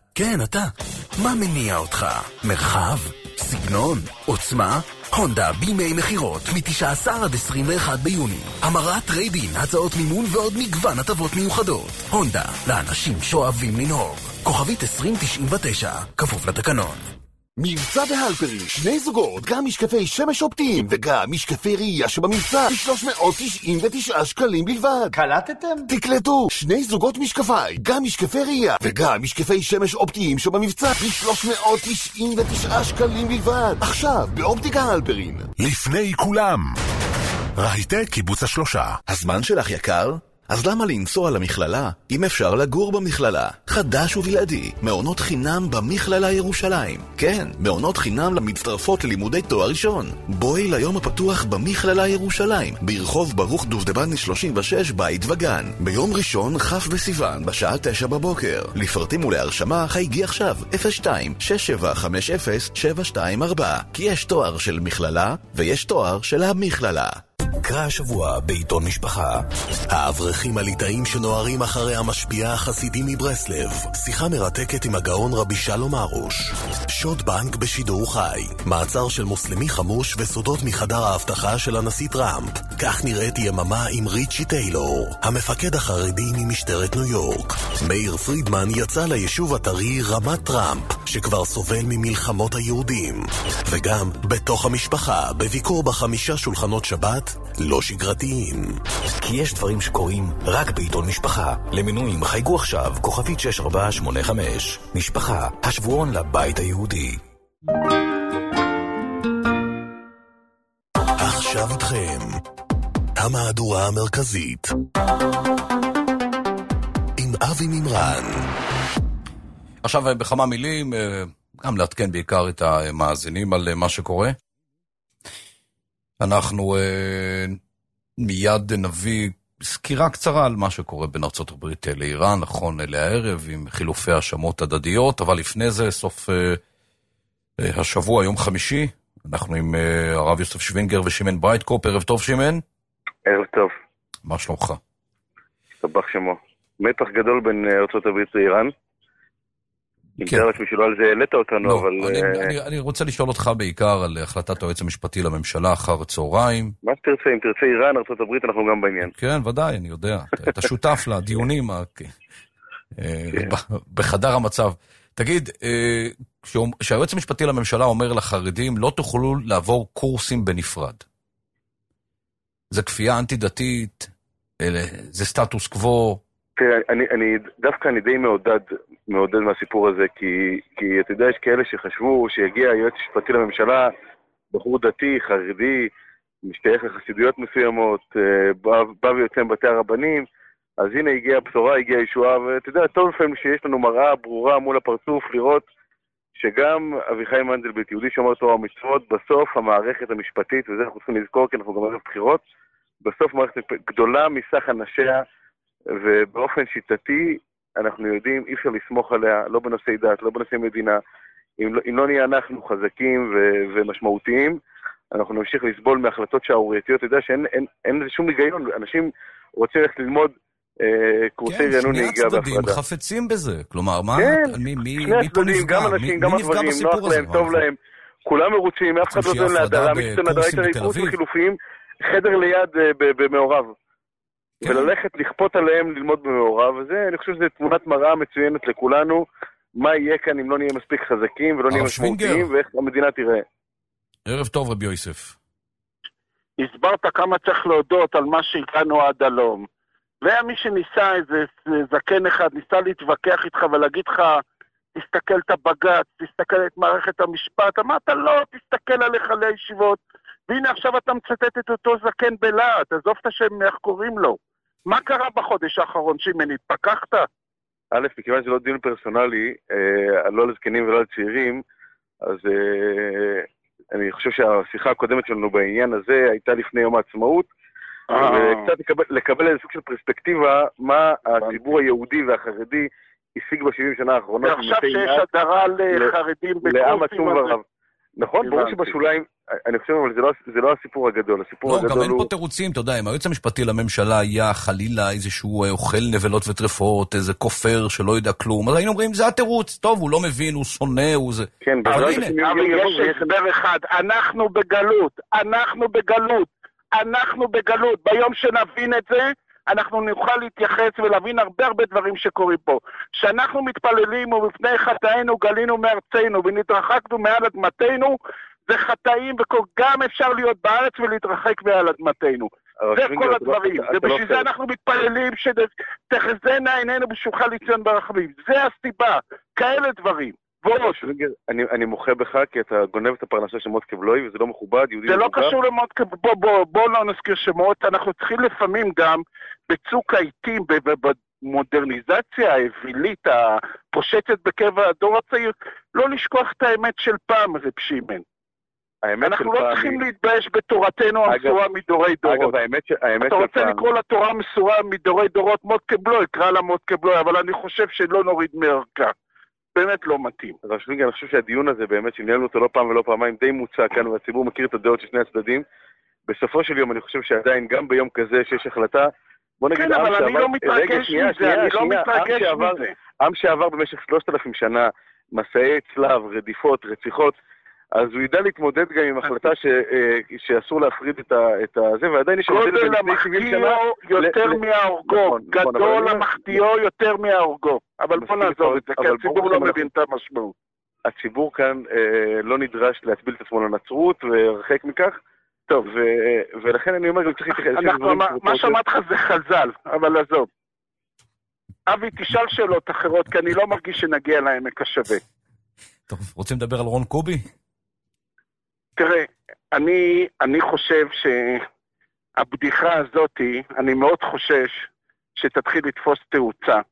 כן, אתה. מה מניע אותך? מרחב? סגנון? עוצמה? הונדה בימי מחירות מ-תשעה עשר עד עשרים ואחד ביוני. המרת טרייד-אין, הצעות מימון ועוד מגוון הטבות מיוחדות. הונדה, לאנשים שאוהבים לנהוג. כוכבית עשרים תשעים ותשע, כפוף לתקנון. מבצע בהלפרין, שני זוגות, גם משקפי שמש אופטיים וגם משקפי ראייה שבמבצע ב-שלוש מאות תשעים ותשעה שקלים בלבד. קלטתם? תקלטו, שני זוגות משקפי, גם משקפי ראייה וגם משקפי שמש אופטיים שבמבצע ב-שלוש מאות תשעים ותשעה שקלים בלבד. עכשיו, באופטיקה הלפרין. לפני כולם, רהיטק קיבוץ השלושה. הזמן שלך יקר? אז למה לנסוע למכללה, אם אפשר לגור במכללה? חדש ובלעדי, מעונות חינם במכללה ירושלים. כן, מעונות חינם למצטרפות ללימודי תואר ראשון. בואי ליום הפתוח במכללה ירושלים, ברחוב ברוך דובדבני שלושים ושש, בית וגן. ביום ראשון, כ' בסיוון, בשעה תשע בבוקר. לפרטים ולהרשמה, חייגי עכשיו, אפס שתיים שש שבע חמש אפס שבע שתיים ארבע. כי יש תואר של מכללה, ויש תואר של המכללה. קרא השבוע בעיתון משפחה. האברכים הליטאים שנוערים אחרי המשפיע החסידי מברסלב. שיחה מרתקת עם הגאון רבי שלום ארוש. שוד בנק בשידור חי. מעצר של מוסלמי חמוש וסודות מחדר ההבטחה של הנשיא טראמפ. כך נראית יממה עם ריצ'י טיילור, המפקד החרדי ממשטרת ניו יורק. מאיר פרידמן יצא ליישוב הטרי רמת טראמפ, שכבר סובל ממלחמות היהודים. וגם בתוך המשפחה, בביקור בחמישה שולחנות שבת, לא שגרתיים. כי יש דברים שקורים רק בעיתון משפחה. למינויים חייגו עכשיו, כוכבית שש ארבע שמונה חמש. משפחה, השבועון לבית היהודי. עכשיו איתכם, המהדורה המרכזית. עם אבי מימרן. עכשיו בכמה מילים, גם להתקן בעיקר את המאזינים על מה שקורה. אנחנו אה, מיד נביא סקירה קצרה על מה שקורה בין ארצות הברית לאיראן, נכון לערב, עם חילופי האשמות הדדיות, אבל לפני זה, סוף אה, אה, השבוע, יום חמישי, אנחנו עם אה, הרב יוסף שווינגר ושימן ברייטקופ. ערב טוב שימן. ערב טוב. מה שלומך? סבח שמו. מתח גדול בין ארצות הברית לאיראן. אם תראה לעצמי שלא על זה העלית אותנו, לא, אבל... אני, אני, אני רוצה לשאול אותך בעיקר על החלטת היועץ המשפטי לממשלה אחר הצהריים. מה שתרצה, אם תרצה איראן, ארצות הברית, אנחנו גם בעניין. כן, ודאי, אני יודע. אתה שותף לדיונים בחדר המצב. תגיד, שהיועץ המשפטי לממשלה אומר לחרדים, לא תוכלו לעבור קורסים בנפרד. זה כפייה אנטי-דתית, זה סטטוס קוו. תראה, אני, אני, דווקא אני די מעודד, מעודד מהסיפור הזה, כי, כי אתה יודע, יש כאלה שחשבו שיגיע היועץ המשפטי לממשלה, בחור דתי, חרדי, משתייך לחסידויות מסוימות, בא, בא ויוצא מבתי הרבנים, אז הנה הגיעה הבשורה, הגיעה ישועה, ואתה יודע, טוב לפעמים שיש לנו מראה ברורה מול הפרצוף, לראות שגם אביחי מנדלבליט, יהודי שומר תורה ומצוות, בסוף המערכת המשפטית, וזה אנחנו צריכים לזכור, כי אנחנו גם ערב בחירות, בסוף מערכת גדולה מסך אנשיה, ובאופן שיטתי אנחנו יודעים, אי אפשר לסמוך עליה, לא בנושאי דת, לא בנושאי מדינה. אם לא, אם לא נהיה אנחנו חזקים ו- ומשמעותיים, אנחנו נמשיך לסבול מהחלטות שערורייתיות. אתה יודע שאין אין, אין שום היגיון, אנשים רוצים ללכת ללמוד אה, קורסי רענון נהיגה בהפרדה. כן, שני הצדדים חפצים בזה, כלומר, מה, כן, מי, מי, שני מי פה הצדדים, נפגע? גם אנשים, מי, גם מי הדברים, נוח להם, טוב להם, כולם מרוצים, אף אחד לא זו להדרה, מי שצריך להדרה את קורסים חילופיים, חדר ליד במעורב. כן. וללכת לכפות עליהם ללמוד במעורב, וזה, אני חושב שזו תמונת מראה מצוינת לכולנו, מה יהיה כאן אם לא נהיה מספיק חזקים ולא נהיה משמעותיים, ואיך המדינה תראה. ערב טוב רבי יוסף. הסברת כמה צריך להודות על מה שהגענו עד הלום. והיה מי שניסה איזה זקן אחד, ניסה להתווכח איתך ולהגיד לך, תסתכל את הבג"ץ, תסתכל את מערכת המשפט, אמרת לא, תסתכל עליך לישיבות, והנה עכשיו אתה מצטט את אותו זקן בלהט, עזוב את השם איך קוראים לו. מה קרה בחודש האחרון שימן, התפקחת? א', מכיוון שזה לא דיון פרסונלי, אה, לא לזקנים ולא לצעירים, אז אה, אני חושב שהשיחה הקודמת שלנו בעניין הזה הייתה לפני יום העצמאות, וקצת לקבל, לקבל איזה סוג של פרספקטיבה, מה הציבור היהודי והחרדי השיג ב-שבעים שנה האחרונות. ועכשיו שיש הדרה לחרדים לעם עצום ורב. נכון, ברור שבשוליים, אני חושב, אבל זה לא, זה לא הסיפור הגדול. הסיפור לא, הגדול גם אין הוא... פה תירוצים, אתה יודע, אם היועץ המשפטי לממשלה היה חלילה איזשהו אוכל נבלות וטרפות, איזה כופר שלא יודע כלום, אז היינו אומרים, זה התירוץ, טוב, הוא לא מבין, הוא שונא, הוא זה... כן, אבל הנה, אבל יש הסבר אחד, אנחנו בגלות, אנחנו בגלות, אנחנו בגלות, ביום שנבין את זה, אנחנו נוכל להתייחס ולהבין הרבה הרבה דברים שקורים פה. שאנחנו מתפללים ובפני חטאינו גלינו מארצנו ונתרחקנו מעל אדמתנו, זה חטאים וגם אפשר להיות בארץ ולהתרחק מעל אדמתנו. זה כל הדברים, ובשביל זה אנחנו מתפללים שתחזינה עינינו בשוחה לציון ברחמים. זה הסיבה, כאלה דברים. אני, אני מוחה בך כי אתה גונב את הפרנסה של מודקה בלוי וזה לא מכובד. זה לא קשור למודקה, בוא, בוא, בוא לא נזכיר שמות, אנחנו צריכים לפעמים גם בצוק העיתים, במודרניזציה האווילית הפושטת בקרב הדור הצעיר, לא לשכוח את האמת של פעם, רב שמעון. אנחנו לא צריכים להתבייש בתורתנו המסורה מדורי דורות. אתה רוצה לקרוא לתורה מסורה מדורי דורות מודקה בלוי, קרא לה מודקה בלוי, אבל אני חושב שלא נוריד מערכה. באמת לא מתאים. אז אני חושב שהדיון הזה באמת, שניהלנו אותו לא פעם ולא פעמיים, די מוצע כאן, והציבור מכיר את הדעות של שני הצדדים. בסופו של יום אני חושב שעדיין, גם ביום כזה שיש החלטה, בוא נגיד... כן, אבל אני לא מתרגש מזה, אני לא מתרגש מזה. עם שעבר במשך שלושת אלפים שנה, מסעי צלב, רדיפות, רציחות, אז הוא ידע להתמודד גם עם החלטה שאסור להפריד את זה, ועדיין יש... גודל המחטיאו יותר מהאורגו, גדול המחטיאו יותר מהאורגו, אבל בוא נעזוב את זה, כי הציבור לא מבין את המשמעות. הציבור כאן לא נדרש להצביל את עצמו לנצרות, ורחק מכך, טוב, ולכן אני אומר, צריך להתייחס... מה שמעת לך זה חז"ל, אבל עזוב. אבי, תשאל שאלות אחרות, כי אני לא מרגיש שנגיע לעמק השווה. טוב, רוצים לדבר על רון קובי? תראה, אני, אני חושב שהבדיחה הזאת, אני מאוד חושש שתתחיל לתפוס תאוצה.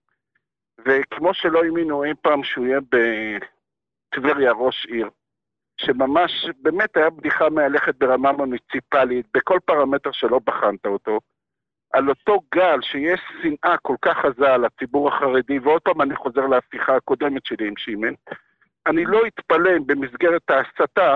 וכמו שלא האמינו אי פעם שהוא יהיה בטבריה ראש עיר, שממש באמת היה בדיחה מהלכת ברמה מוניציפלית, בכל פרמטר שלא בחנת אותו, על אותו גל שיש שנאה כל כך עזה על הציבור החרדי, ועוד פעם אני חוזר להפיכה הקודמת שלי עם שימן, אני לא אתפלא במסגרת ההסתה,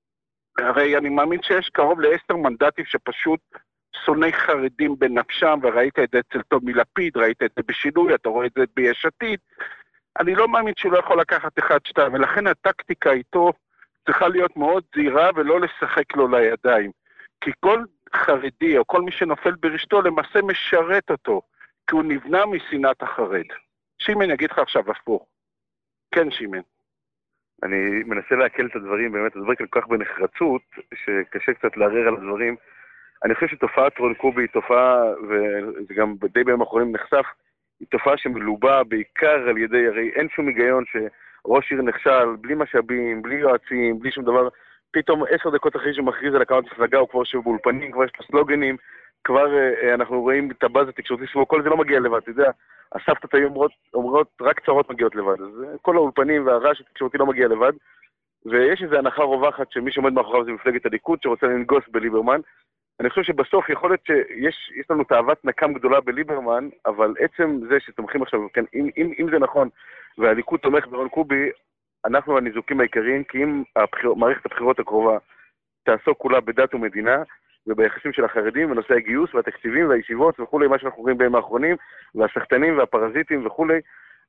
הרי אני מאמין שיש קרוב לעשר מנדטים שפשוט שונאי חרדים בנפשם, וראית את זה אצל תומי לפיד, ראית את זה בשינוי, אתה רואה את זה ביש עתיד, אני לא מאמין שהוא לא יכול לקחת אחד שתיים, ולכן הטקטיקה איתו צריכה להיות מאוד זהירה ולא לשחק לו לידיים, כי כל חרדי או כל מי שנופל ברשתו למעשה משרת אותו, כי הוא נבנה משנאת החרד. שימן יגיד לך עכשיו הפוך. כן שימן. אני מנסה להקל את הדברים, באמת, הדברים כל כך בנחרצות, שקשה קצת לערער על הדברים. אני חושב שתופעת רון קובי היא תופעה, וזה גם די בימים האחרונים נחשף, היא תופעה שמלובה בעיקר על ידי, הרי אין שום היגיון שראש עיר נכשל, בלי משאבים, בלי יועצים, בלי שום דבר, פתאום עשר דקות אחרי שמכריז על הקמת מפלגה, הוא כבר יושב באולפנים, כבר יש לו סלוגנים, כבר אה, אנחנו רואים את הבאז התקשורתי שבו, כל זה לא מגיע לבד, אתה יודע, הסבתות היו אומרות, אומרות רק צרות מגיעות לבד, אז כל האולפנים והרעש התקשורתי לא מגיע לבד, ויש איזו הנחה רווחת שמי שעומד מאחוריו זה מפלגת הליכוד, שרוצה לנגוס בליברמן. אני חושב שבסוף יכול להיות שיש יש לנו תאוות נקם גדולה בליברמן, אבל עצם זה שתומכים עכשיו, כן, אם, אם, אם זה נכון, והליכוד תומך ברון קובי, אנחנו הניזוקים העיקריים, כי אם הבחיר, מערכת הבחירות הקרובה תעסוק כולה בדת ומדינה, וביחסים של החרדים, ונושא הגיוס והתקציבים והישיבות וכולי, מה שאנחנו רואים בימים האחרונים, והסחטנים והפרזיטים וכולי,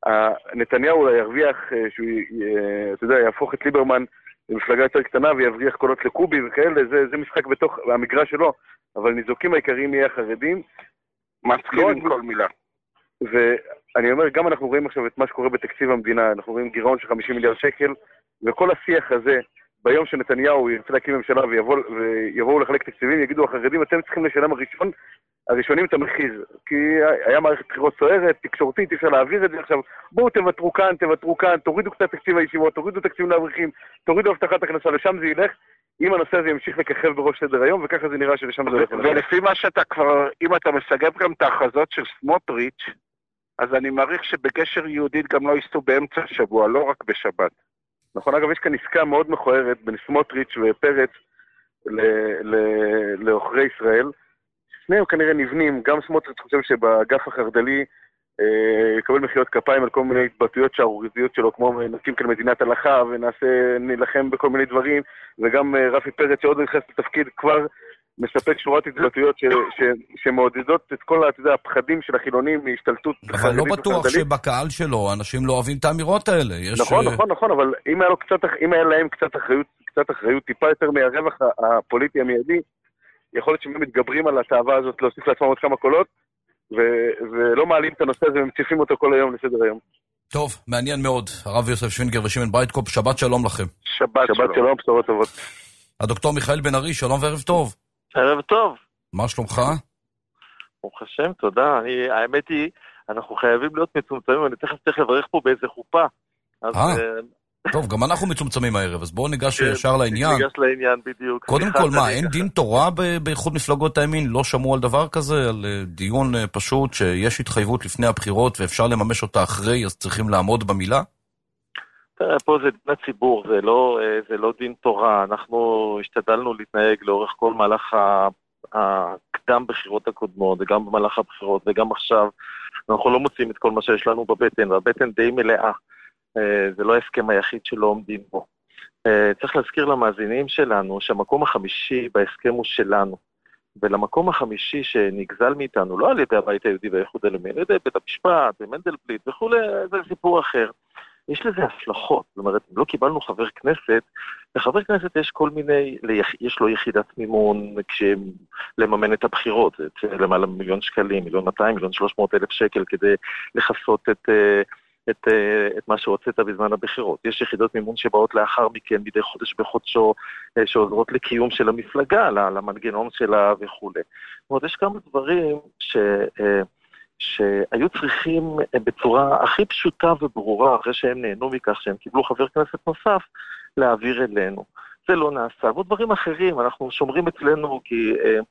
נתניהו אולי ירוויח, שהוא, אתה יודע, יהפוך את ליברמן למפלגה יותר קטנה, ויבריח קולות לקובי וכאלה, זה, זה משחק בתוך המגרש שלו, אבל ניזוקים העיקריים יהיה החרדים. מסכים עם כל מילה. ואני אומר, גם אנחנו רואים עכשיו את מה שקורה בתקציב המדינה, אנחנו רואים גירעון של חמישים מיליארד שקל, וכל השיח הזה, ביום שנתניהו ירצה להקים ממשלה ויבוא, ויבואו לחלק תקציבים, יגידו החרדים, אתם צריכים לשלם הראשון, הראשונים את המחיר, כי היה מערכת בחירות סוערת, תקשורתית, אפשר להעביר את זה עכשיו, בואו תוותרו כאן, תוותרו כאן, תורידו קצת תקציב הישיבות, תורידו תקציבים לאברכים, תורידו הבטחת הכנסה, לשם זה ילך, אם הנושא הזה ימשיך לככב בראש סדר היום, וככה זה נראה שלשם זה הולך. ולפי מה שאתה כבר, אם אתה מסגב גם את ההכרזות של סמוטריץ', אז אני מעריך שבגשר יהודית גם לא ייסעו באמצע השבוע, לא רק בשבת. נכון, אגב, יש כאן עסקה מאוד מכוערת בין סמוטריץ' ופרץ לעוכרי ישראל. שניהם כנראה נבנים, גם סמוטריץ' חושב שבאגף החרד"לי יקבל מחיאות כפיים על כל מיני התבטאויות שהאוריזיות שלו, כמו נקים כאן מדינת הלכה ונעשה, נלחם בכל מיני דברים, וגם רפי פרץ שעוד נכנס לתפקיד כבר מספק שורת התבטאויות ש, ש, שמעודדות את כל הפחדים של החילונים מהשתלטות. אבל לא בטוח שבקהל שלו אנשים לא אוהבים את האמירות האלה. יש... נכון, נכון, נכון, אבל אם היה, לו קצת, אם היה להם קצת אחריות, קצת אחריות טיפה יותר מהרווח הפוליטי המיידי, יכול להיות שהם מתגברים על התאווה הזאת להוסיף לעצמם עוד כמה קולות, ו- ולא מעלים את הנושא הזה ומציפים אותו כל היום לסדר היום. טוב, מעניין מאוד. הרב יוסף שווינגר ושמן ברייטקופ, שבת שלום לכם. שבת, שבת שלום, שלום, בשורות טובות. הדוקטור מיכאל בן ארי, שלום וערב טוב. ערב טוב. מה שלומך? ברוך השם, תודה. אני, האמת היא, אנחנו חייבים להיות מצומצמים, אני תכף צריך לברך פה באיזה חופה. אז... טוב, גם אנחנו מצומצמים הערב, אז בואו ניגש ישר לעניין. ניגש לעניין בדיוק. קודם כל, מה, אין דין תורה באיחוד מפלגות הימין? לא שמעו על דבר כזה? על דיון פשוט שיש התחייבות לפני הבחירות ואפשר לממש אותה אחרי, אז צריכים לעמוד במילה? תראה, פה זה דין הציבור, זה לא, זה לא דין תורה. אנחנו השתדלנו להתנהג לאורך כל מהלך הקדם בחירות הקודמות, וגם במהלך הבחירות, וגם עכשיו. אנחנו לא מוצאים את כל מה שיש לנו בבטן, והבטן די מלאה. זה לא ההסכם היחיד שלא עומדים בו. צריך להזכיר למאזינים שלנו שהמקום החמישי בהסכם הוא שלנו, ולמקום החמישי שנגזל מאיתנו, לא על ידי הבית היהודי והאיחוד הלאומי, על ידי בית המשפט ומנדלבליט וכו', זה סיפור אחר. יש לזה השלכות, זאת אומרת, אם לא קיבלנו חבר כנסת, לחבר כנסת יש כל מיני, יש לו יחידת מימון לממן את הבחירות, למעלה מיליון שקלים, מיליון מאתיים, מיליון שלוש מאות אלף שקל, כדי לחסות את... את, את מה שהוצאת בזמן הבחירות. יש יחידות מימון שבאות לאחר מכן, מדי חודש בחודשו, שעוזרות לקיום של המפלגה, למנגנון שלה וכו'. זאת אומרת, יש כמה דברים ש, שהיו צריכים בצורה הכי פשוטה וברורה, אחרי שהם נהנו מכך, שהם קיבלו חבר כנסת נוסף, להעביר אלינו. זה לא נעשה. ועוד דברים אחרים, אנחנו שומרים אצלנו כי...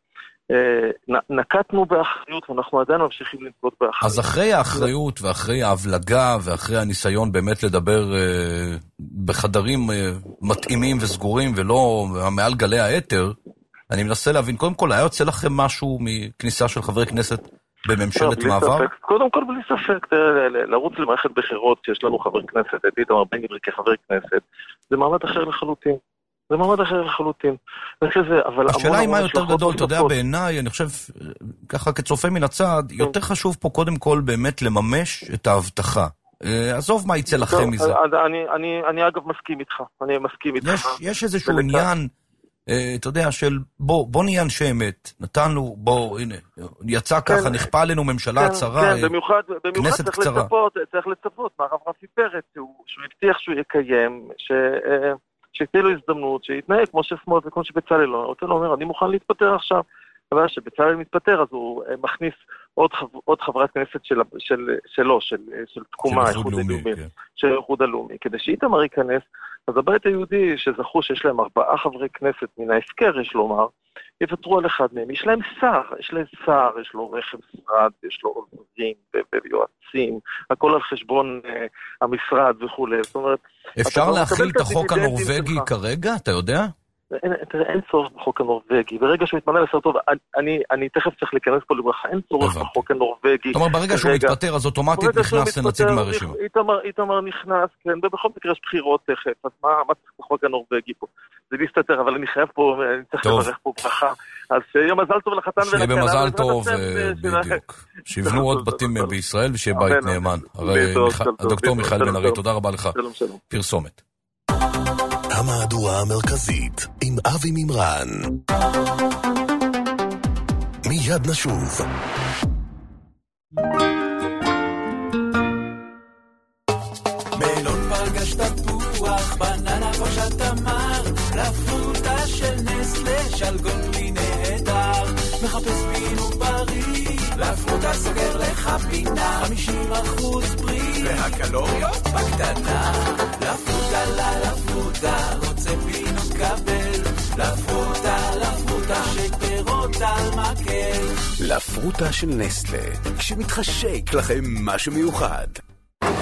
נקטנו באחריות ואנחנו עדיין ממשיכים לנקוט באחריות. אז אחרי האחריות ואחרי ההבלגה ואחרי הניסיון באמת לדבר בחדרים מתאימים וסגורים ולא מעל גלי האתר, אני מנסה להבין, קודם כל היה יוצא לכם משהו מכניסה של חברי כנסת בממשלת מעבר? קודם כל בלי ספק, לרוץ למערכת בחירות שיש לנו חבר כנסת, את איתמר בן גביר כחבר כנסת, זה מעמד אחר לחלוטין. זה מעמד אחר לחלוטין. השאלה היא מה יותר גדול, אתה יודע, בעיניי, אני חושב, ככה כצופה מן הצד, יותר חשוב פה קודם כל באמת לממש את ההבטחה. עזוב מה יצא לכם מזה. אני אגב מסכים איתך, אני מסכים איתך. יש איזשהו עניין, אתה יודע, של בוא נהיה אנשי אמת, נתנו, בוא, הנה, יצא ככה, נכפה עלינו ממשלה הצרה, כנסת קצרה. צריך לצפות מהרב רפי פרץ, שהוא הבטיח שהוא יקיים, ש... שתהיה לו הזדמנות, שיתנהג כמו ששמאל וכמו שבצלאל לא. אני רוצה לומר, אני מוכן להתפטר עכשיו. אבל שבצלאל מתפטר, אז הוא מכניס עוד, חב... עוד חברת כנסת של... של... שלו, של... של תקומה, של איחוד לאומי, כן. של איחוד הלאומי. כדי שאיתמר ייכנס, אז הבית היהודי שזכו שיש להם ארבעה חברי כנסת מן ההפקר, יש לומר, יוותרו על אחד מהם. יש להם שר, יש להם שר, יש לו רכב משרד, יש לו עוזרים ויועצים, הכל על חשבון uh, המשרד וכו'. זאת אומרת... אפשר להכיל את החוק הנורווגי כרגע, אתה יודע? אין, תראה, אין צורך בחוק הנורווגי. ברגע שהוא מתמנה לשר טוב, אני, אני, אני תכף צריך להיכנס פה לברכה, אין צורך בחוק הנורווגי. זאת אומרת, ברגע שהוא מתפטר, אז אוטומטית נכנס לנציג מהרשימה. איתמר, איתמר נכנס, כן, ובכל מקרה יש בחירות תכף, אז מה, מה צריך בחוק הנורווגי פה? זה להסתתר, אבל אני חייב פה, אני צריך לברך פה ברכה. אז שיהיה מזל טוב לחתן ולכלה. שיהיה במזל טוב, בדיוק. שיבנו עוד בתים בישראל ושיהיה בית נאמן. הדוקטור מיכאל בן ארי, תודה רבה לך. פרסומת. המהדורה המרכזית עם אבי מימרן. מיד נשוב. מלון פרגש תפוח, בננה פרשת תמר, לפרוטה של נסלה, שלגון בלי נהדר, מחפש פינו בריא, לפרוטה סוגר לך פינה, חמישים אחוז בריא, והקלוריות בקטנה, לפרוטה לה לפרוטה, רוצה פינו קבל, לפרוטה, לפרוטה, שפירות על מקל. לפרוטה של נסלה, כשמתחשק לכם משהו מיוחד.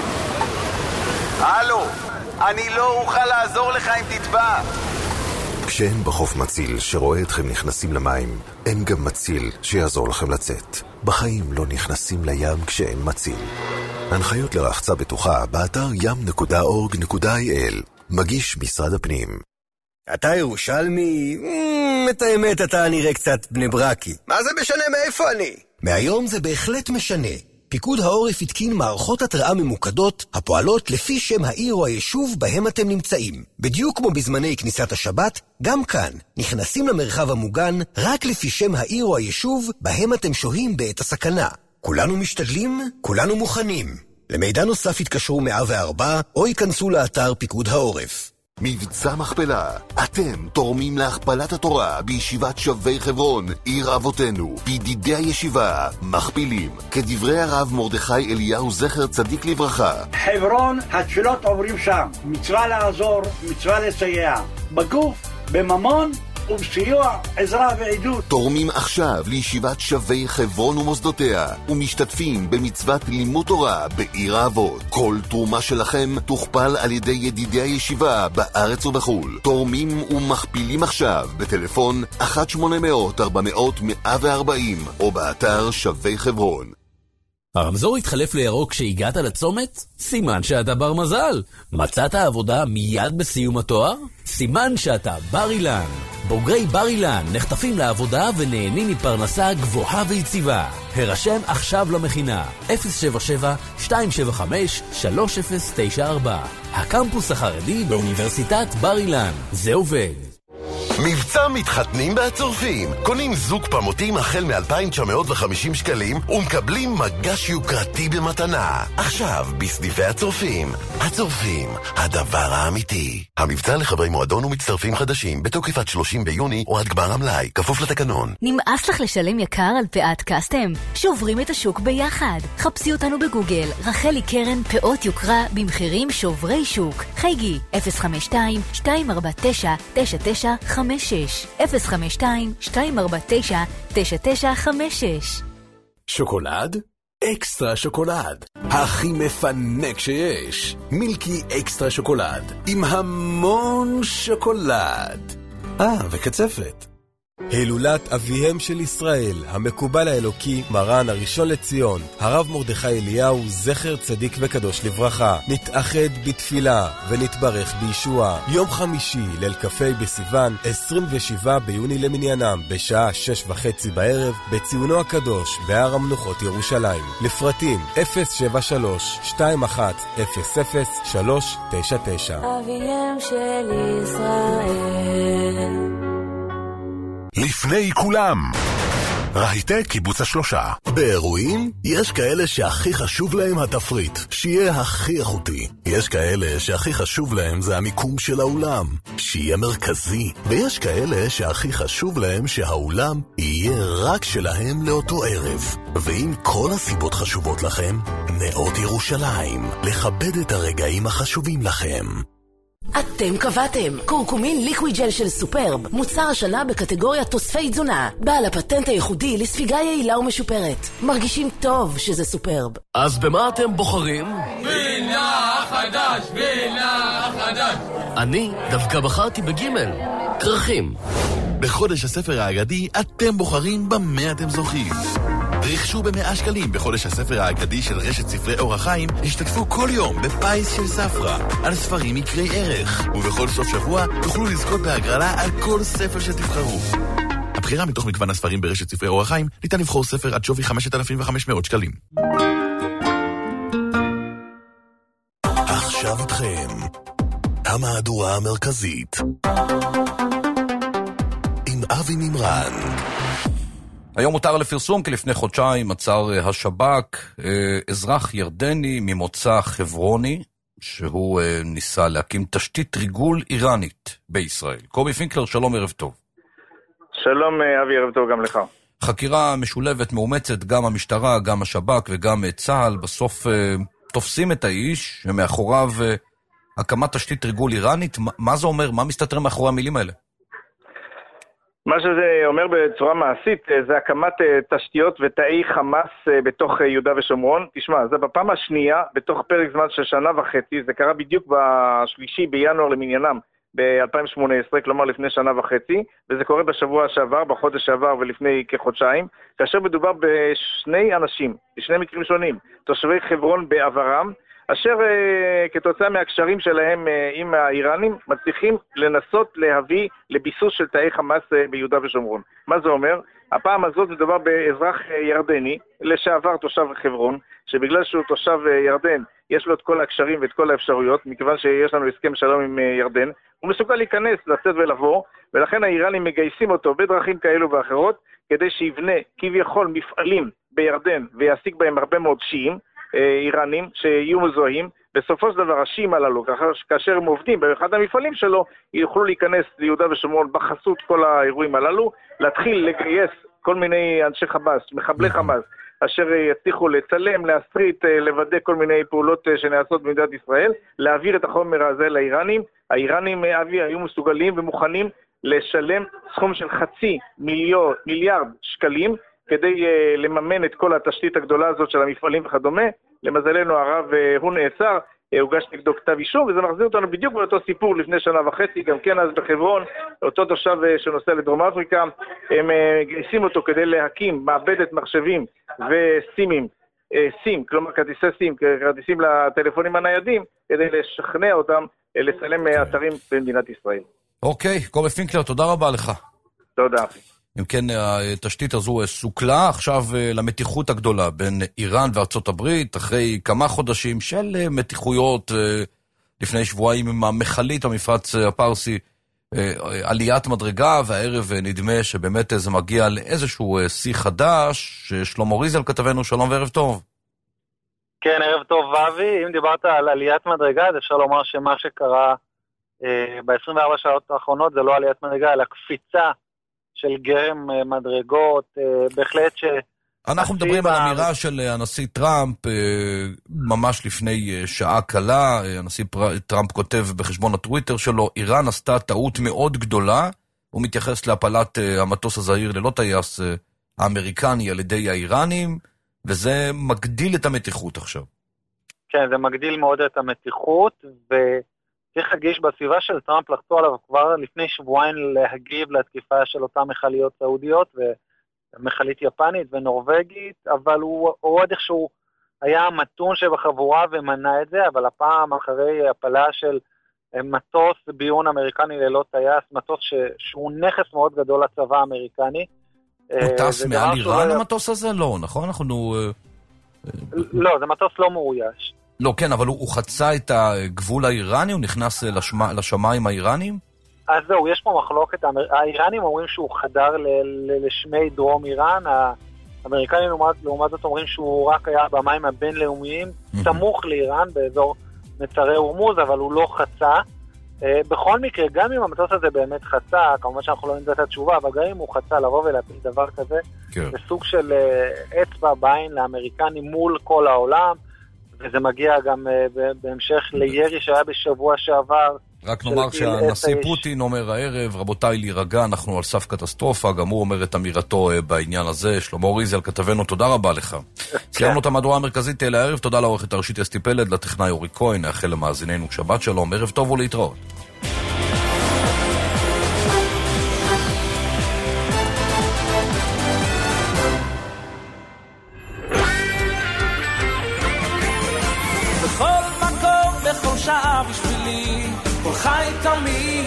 הלו, אני לא אוכל לעזור לך אם תתבע. כשאין בחוף מציל שרואה אתכם נכנסים למים, אין גם מציל שיעזור לכם לצאת. בחיים לא נכנסים לים כשאין מציל. הנחיות לרחצה בטוחה באתר ים נקודה אורג נקודה איי אל. מגיש משרד הפנים. אתה ירושלמי? את האמת, אתה נראה קצת בני ברקי. מה זה משנה מאיפה אני? מהיום זה בהחלט משנה. פיקוד העורף התקין מערכות התראה ממוקדות הפועלות לפי שם העיר או היישוב בהם אתם נמצאים. בדיוק כמו בזמני כניסת השבת, גם כאן נכנסים למרחב המוגן רק לפי שם העיר או היישוב בהם אתם שוהים בעת הסכנה. כולנו משתדלים, כולנו מוכנים. למידע נוסף התקשרו מאה וארבע או ייכנסו לאתר פיקוד העורף. מבצע מכפלה. אתם תורמים להכפלת התורה בישיבת שבי חברון, עיר אבותינו. בידידי הישיבה מכפילים, כדברי הרב מרדכי אליהו זכר צדיק לברכה. חברון, התפילות עוברים שם. מצווה לעזור, מצווה לסייע. בגוף, בממון ובסיוע, עזרה ועידוד. תורמים עכשיו לישיבת שבי חברון ומוסדותיה, ומשתתפים במצוות לימוד תורה בעיר האבות. כל תרומה שלכם תוכפל על ידי ידידי הישיבה בארץ ובחול. תורמים ומכפילים עכשיו בטלפון אחת שמונה אפס אפס ארבע מאות מאה וארבעים או באתר שבי חברון. הרמזור התחלף לירוק כשהגעת לצומת? סימן שאתה בר מזל. מצאת עבודה מיד בסיום התואר? סימן שאתה בר אילן. בוגרי בר אילן נחטפים לעבודה ונהנים מפרנסה גבוהה ויציבה. הרשם עכשיו למכינה אפס שבע שבע שתיים שבע חמש שלוש אפס תשע ארבע. הקמפוס החרדי באוניברסיטת בר אילן. זה עובד. מבצע מתחתנים בהצורפים. קונים זוג פמוטים החל מ-אלפיים תשע מאות וחמישים שקלים ומקבלים מגש יוקרתי במתנה. עכשיו בסניפי הצורפים. הצורפים, הדבר האמיתי. המבצע לחברי מועדון ומצטרפים חדשים בתוקף עד שלושים ביוני או עד גמר המלאי, כפוף לתקנון. נמאס לך לשלם יקר על פאת קסטם? שוברים את השוק ביחד. חפשי אותנו בגוגל. רחלי קרן פאות יוקרה במחירים שוברי שוק. חייגי אפס חמש שתיים שתיים ארבע תשע תשע תשע חמש שש אפס חמש שתיים שתיים ארבע תשע תשע תשע חמש שש. שוקולד? אקסטרה שוקולד. הכי מפנק שיש. מילקי אקסטרה שוקולד. עם המון שוקולד. אה, וקצפת. הילולת אביהם של ישראל, המקובל האלוקי, מרן הראשון לציון, הרב מרדכי אליהו, זכר צדיק וקדוש לברכה. נתאחד בתפילה ונתברך בישועה. יום חמישי, ליל כ"ה בסיוון, עשרים ושבעה ביוני למניינם, בשעה שש וחצי בערב, בציונו הקדוש, בהר המנוחות ירושלים. לפרטים אפס שבע שלוש שתיים אחת אפס אפס שלוש תשע תשע. אביהם של ישראל. לפני כולם, רהיטי קיבוץ השלושה. באירועים יש כאלה שהכי חשוב להם התפריט, שיהיה הכי איכותי. יש כאלה שהכי חשוב להם זה המיקום של האולם, שיהיה מרכזי. ויש כאלה שהכי חשוב להם שהאולם יהיה רק שלהם לאותו ערב. ואם כל הסיבות חשובות לכם, נאות ירושלים, לכבד את הרגעים החשובים לכם. אתם קבעתם קורקומין ליקוויד ג'ל של סופרב, מוצר השנה בקטגוריה תוספי תזונה, בעל הפטנט הייחודי לספיגה יעילה ומשופרת. מרגישים טוב שזה סופרב. אז במה אתם בוחרים? וינה חדש, וינה חדש. אני דווקא בחרתי בגימל, קרחים. בחודש הספר האגדי אתם בוחרים במה אתם זוכים. רכשו במאה שקלים בחודש הספר האגדי של רשת ספרי אור החיים, השתתפו כל יום בפיס של ספרה על ספרים מקרי ערך, ובכל סוף שבוע תוכלו לזכות בהגרלה על כל ספר שתבחרו. הבחירה מתוך מגוון הספרים ברשת ספרי אור החיים, ניתן לבחור ספר עד שווי חמשת אלפים וחמש מאות שקלים. עכשיו איתכם המהדורה המרכזית עם אבי מימרן. היום מותר לפרסום כי לפני חודשיים עצר השב"כ אזרח ירדני ממוצא חברוני, שהוא ניסה להקים תשתית ריגול איראנית בישראל. קובי פינקלר, שלום, ערב טוב. שלום אבי, ערב טוב גם לך. חקירה משולבת מאומצת, גם המשטרה, גם השב"כ וגם צה"ל, בסוף תופסים את האיש שמאחוריו הקמת תשתית ריגול איראנית. מה זה אומר? מה מסתתר מאחורי המילים האלה? מה שזה אומר בצורה מעשית זה הקמת תשתיות ותאי חמאס בתוך יהודה ושומרון. תשמע, זה בפעם השנייה בתוך פרק זמן של שנה וחצי, זה קרה בדיוק בשלישי בינואר למניינם ב-אלפיים שמונה עשרה, כלומר לפני שנה וחצי, וזה קורה בשבוע שעבר, בחודש שעבר ולפני כחודשיים, כאשר מדובר בשני אנשים, בשני מקרים שונים, תושבי חברון בעברם, אשר uh, כתוצאה מהקשרים שלהם uh, עם האיראנים, מצליחים לנסות להביא לביסוס של תאי חמאס uh, ביהודה ושומרון. מה זה אומר? הפעם הזאת מדובר באזרח uh, ירדני, לשעבר תושב חברון, שבגלל שהוא תושב uh, ירדן, יש לו את כל הקשרים ואת כל האפשרויות, מכיוון שיש לנו הסכם שלום עם uh, ירדן, הוא מסוגל להיכנס, לצאת ולבוא, ולכן האיראנים מגייסים אותו בדרכים כאלו ואחרות, כדי שיבנה כביכול מפעלים בירדן, ויעסיק בהם הרבה מאוד שיעים, איראנים שיהיו מזוהים. בסופו של דבר השיעים הללו, כאשר הם עובדים באחד המפעלים שלו, יוכלו להיכנס ליהודה ושומרון בחסות כל האירועים הללו, להתחיל לגייס כל מיני אנשי חמאס, מחבלי חמאס, אשר יצליחו לצלם, להסריט, לוודא כל מיני פעולות שנעשות במדינת ישראל, להעביר את החומר הזה לאיראנים. האיראנים אבי היו מסוגלים ומוכנים לשלם סכום של חצי מיליון, מיליארד שקלים, כדי uh, לממן את כל התשתית הגדולה הזאת של המפעלים וכדומה. למזלנו הרב uh, הוא נעצר, uh, הוגש נגדו כתב אישום, וזה מחזיר אותנו בדיוק באותו סיפור לפני שנה וחצי, גם כן אז בחברון, אותו תושב uh, שנוסע לדרום אפריקה, הם uh, גייסים אותו כדי להקים מעבדת מחשבים וסימים, uh, סים, כלומר כרטיסי סים, כרטיסים לטלפונים הניידים, כדי לשכנע אותם uh, לצלם uh, אתרים במדינת ישראל. אוקיי, קובי פינקלר, תודה רבה לך. תודה. אם כן, התשתית הזו סוכלה עכשיו למתיחות הגדולה בין איראן וארצות הברית, אחרי כמה חודשים של מתיחויות לפני שבועיים עם המחלית המפרץ הפרסי, עליית מדרגה, והערב נדמה שבאמת זה מגיע לאיזשהו שיא חדש. שלמה ריזל כתבנו, שלום וערב טוב. כן, ערב טוב אבי. אם דיברת על עליית מדרגה, אז אפשר לומר שמה שקרה ב-עשרים וארבע שעות האחרונות זה לא עליית מדרגה, אלא קפיצה של גרם מדרגות, בהחלט ש... אנחנו מדברים על אמירה של הנשיא טראמפ ממש לפני שעה קלה. הנשיא טראמפ כותב בחשבון הטוויטר שלו, איראן עשתה טעות מאוד גדולה. הוא מתייחס להפלת המטוס הזעיר ללא טייס האמריקני על ידי האיראנים, וזה מגדיל את המתיחות עכשיו. כן, זה מגדיל מאוד את המתיחות, ו... צריך להגיש בסביבה של טראמפ לחצו עליו כבר לפני שבועיים להגיב לתקיפה של אותה מכליות סעודיות ומכלית יפנית ונורווגית, אבל הוא, הוא עוד איכשהו היה מתון שבחבורה ומנע את זה, אבל הפעם אחרי הפלה של מטוס ביון אמריקני ללא טייס, מטוס ש, שהוא נכס מאוד גדול לצבא האמריקני. הוא טס מעל איראן המטוס הזה? לא, נכון? אנחנו... לא, זה מטוס לא מאויש. לא, כן, אבל הוא, הוא חצה את הגבול האיראני, הוא נכנס לשמה, לשמיים האיראנים? אז זהו, יש פה מחלוקת. האיראנים אומרים שהוא חדר ל, ל, לשמי דרום איראן, האמריקנים לעומת, לעומת זאת אומרים שהוא רק היה במים הבינלאומיים, סמוך לאיראן, באזור מצרי הורמוז, אבל הוא לא חצה. בכל מקרה, גם אם המטוס הזה באמת חצה, כמובן שאנחנו לא נדע את התשובה, אבל גם אם הוא חצה לבוא ולהפיל דבר כזה, כן. זה סוג של אצבע בעין לאמריקנים מול כל העולם, וזה מגיע גם בהמשך לירי שהיה בשבוע שעבר. רק נאמר שהנשיא פוטין אומר הערב, רבותיי להירגע, אנחנו על סף קטסטרופה, גם הוא אומר את אמירתו בעניין הזה. שלמה ריזל כתבנו, תודה רבה לך. סיימנו את המהדורה המרכזית לערב, תודה לעורכת הראשית אסתי פלד, לטכנאי אורי כהן, נאחל למאזיננו שבת שלום, ערב טוב ולהתראות. בכל מקום, בכל שעה בשבילי, כל חי תמיד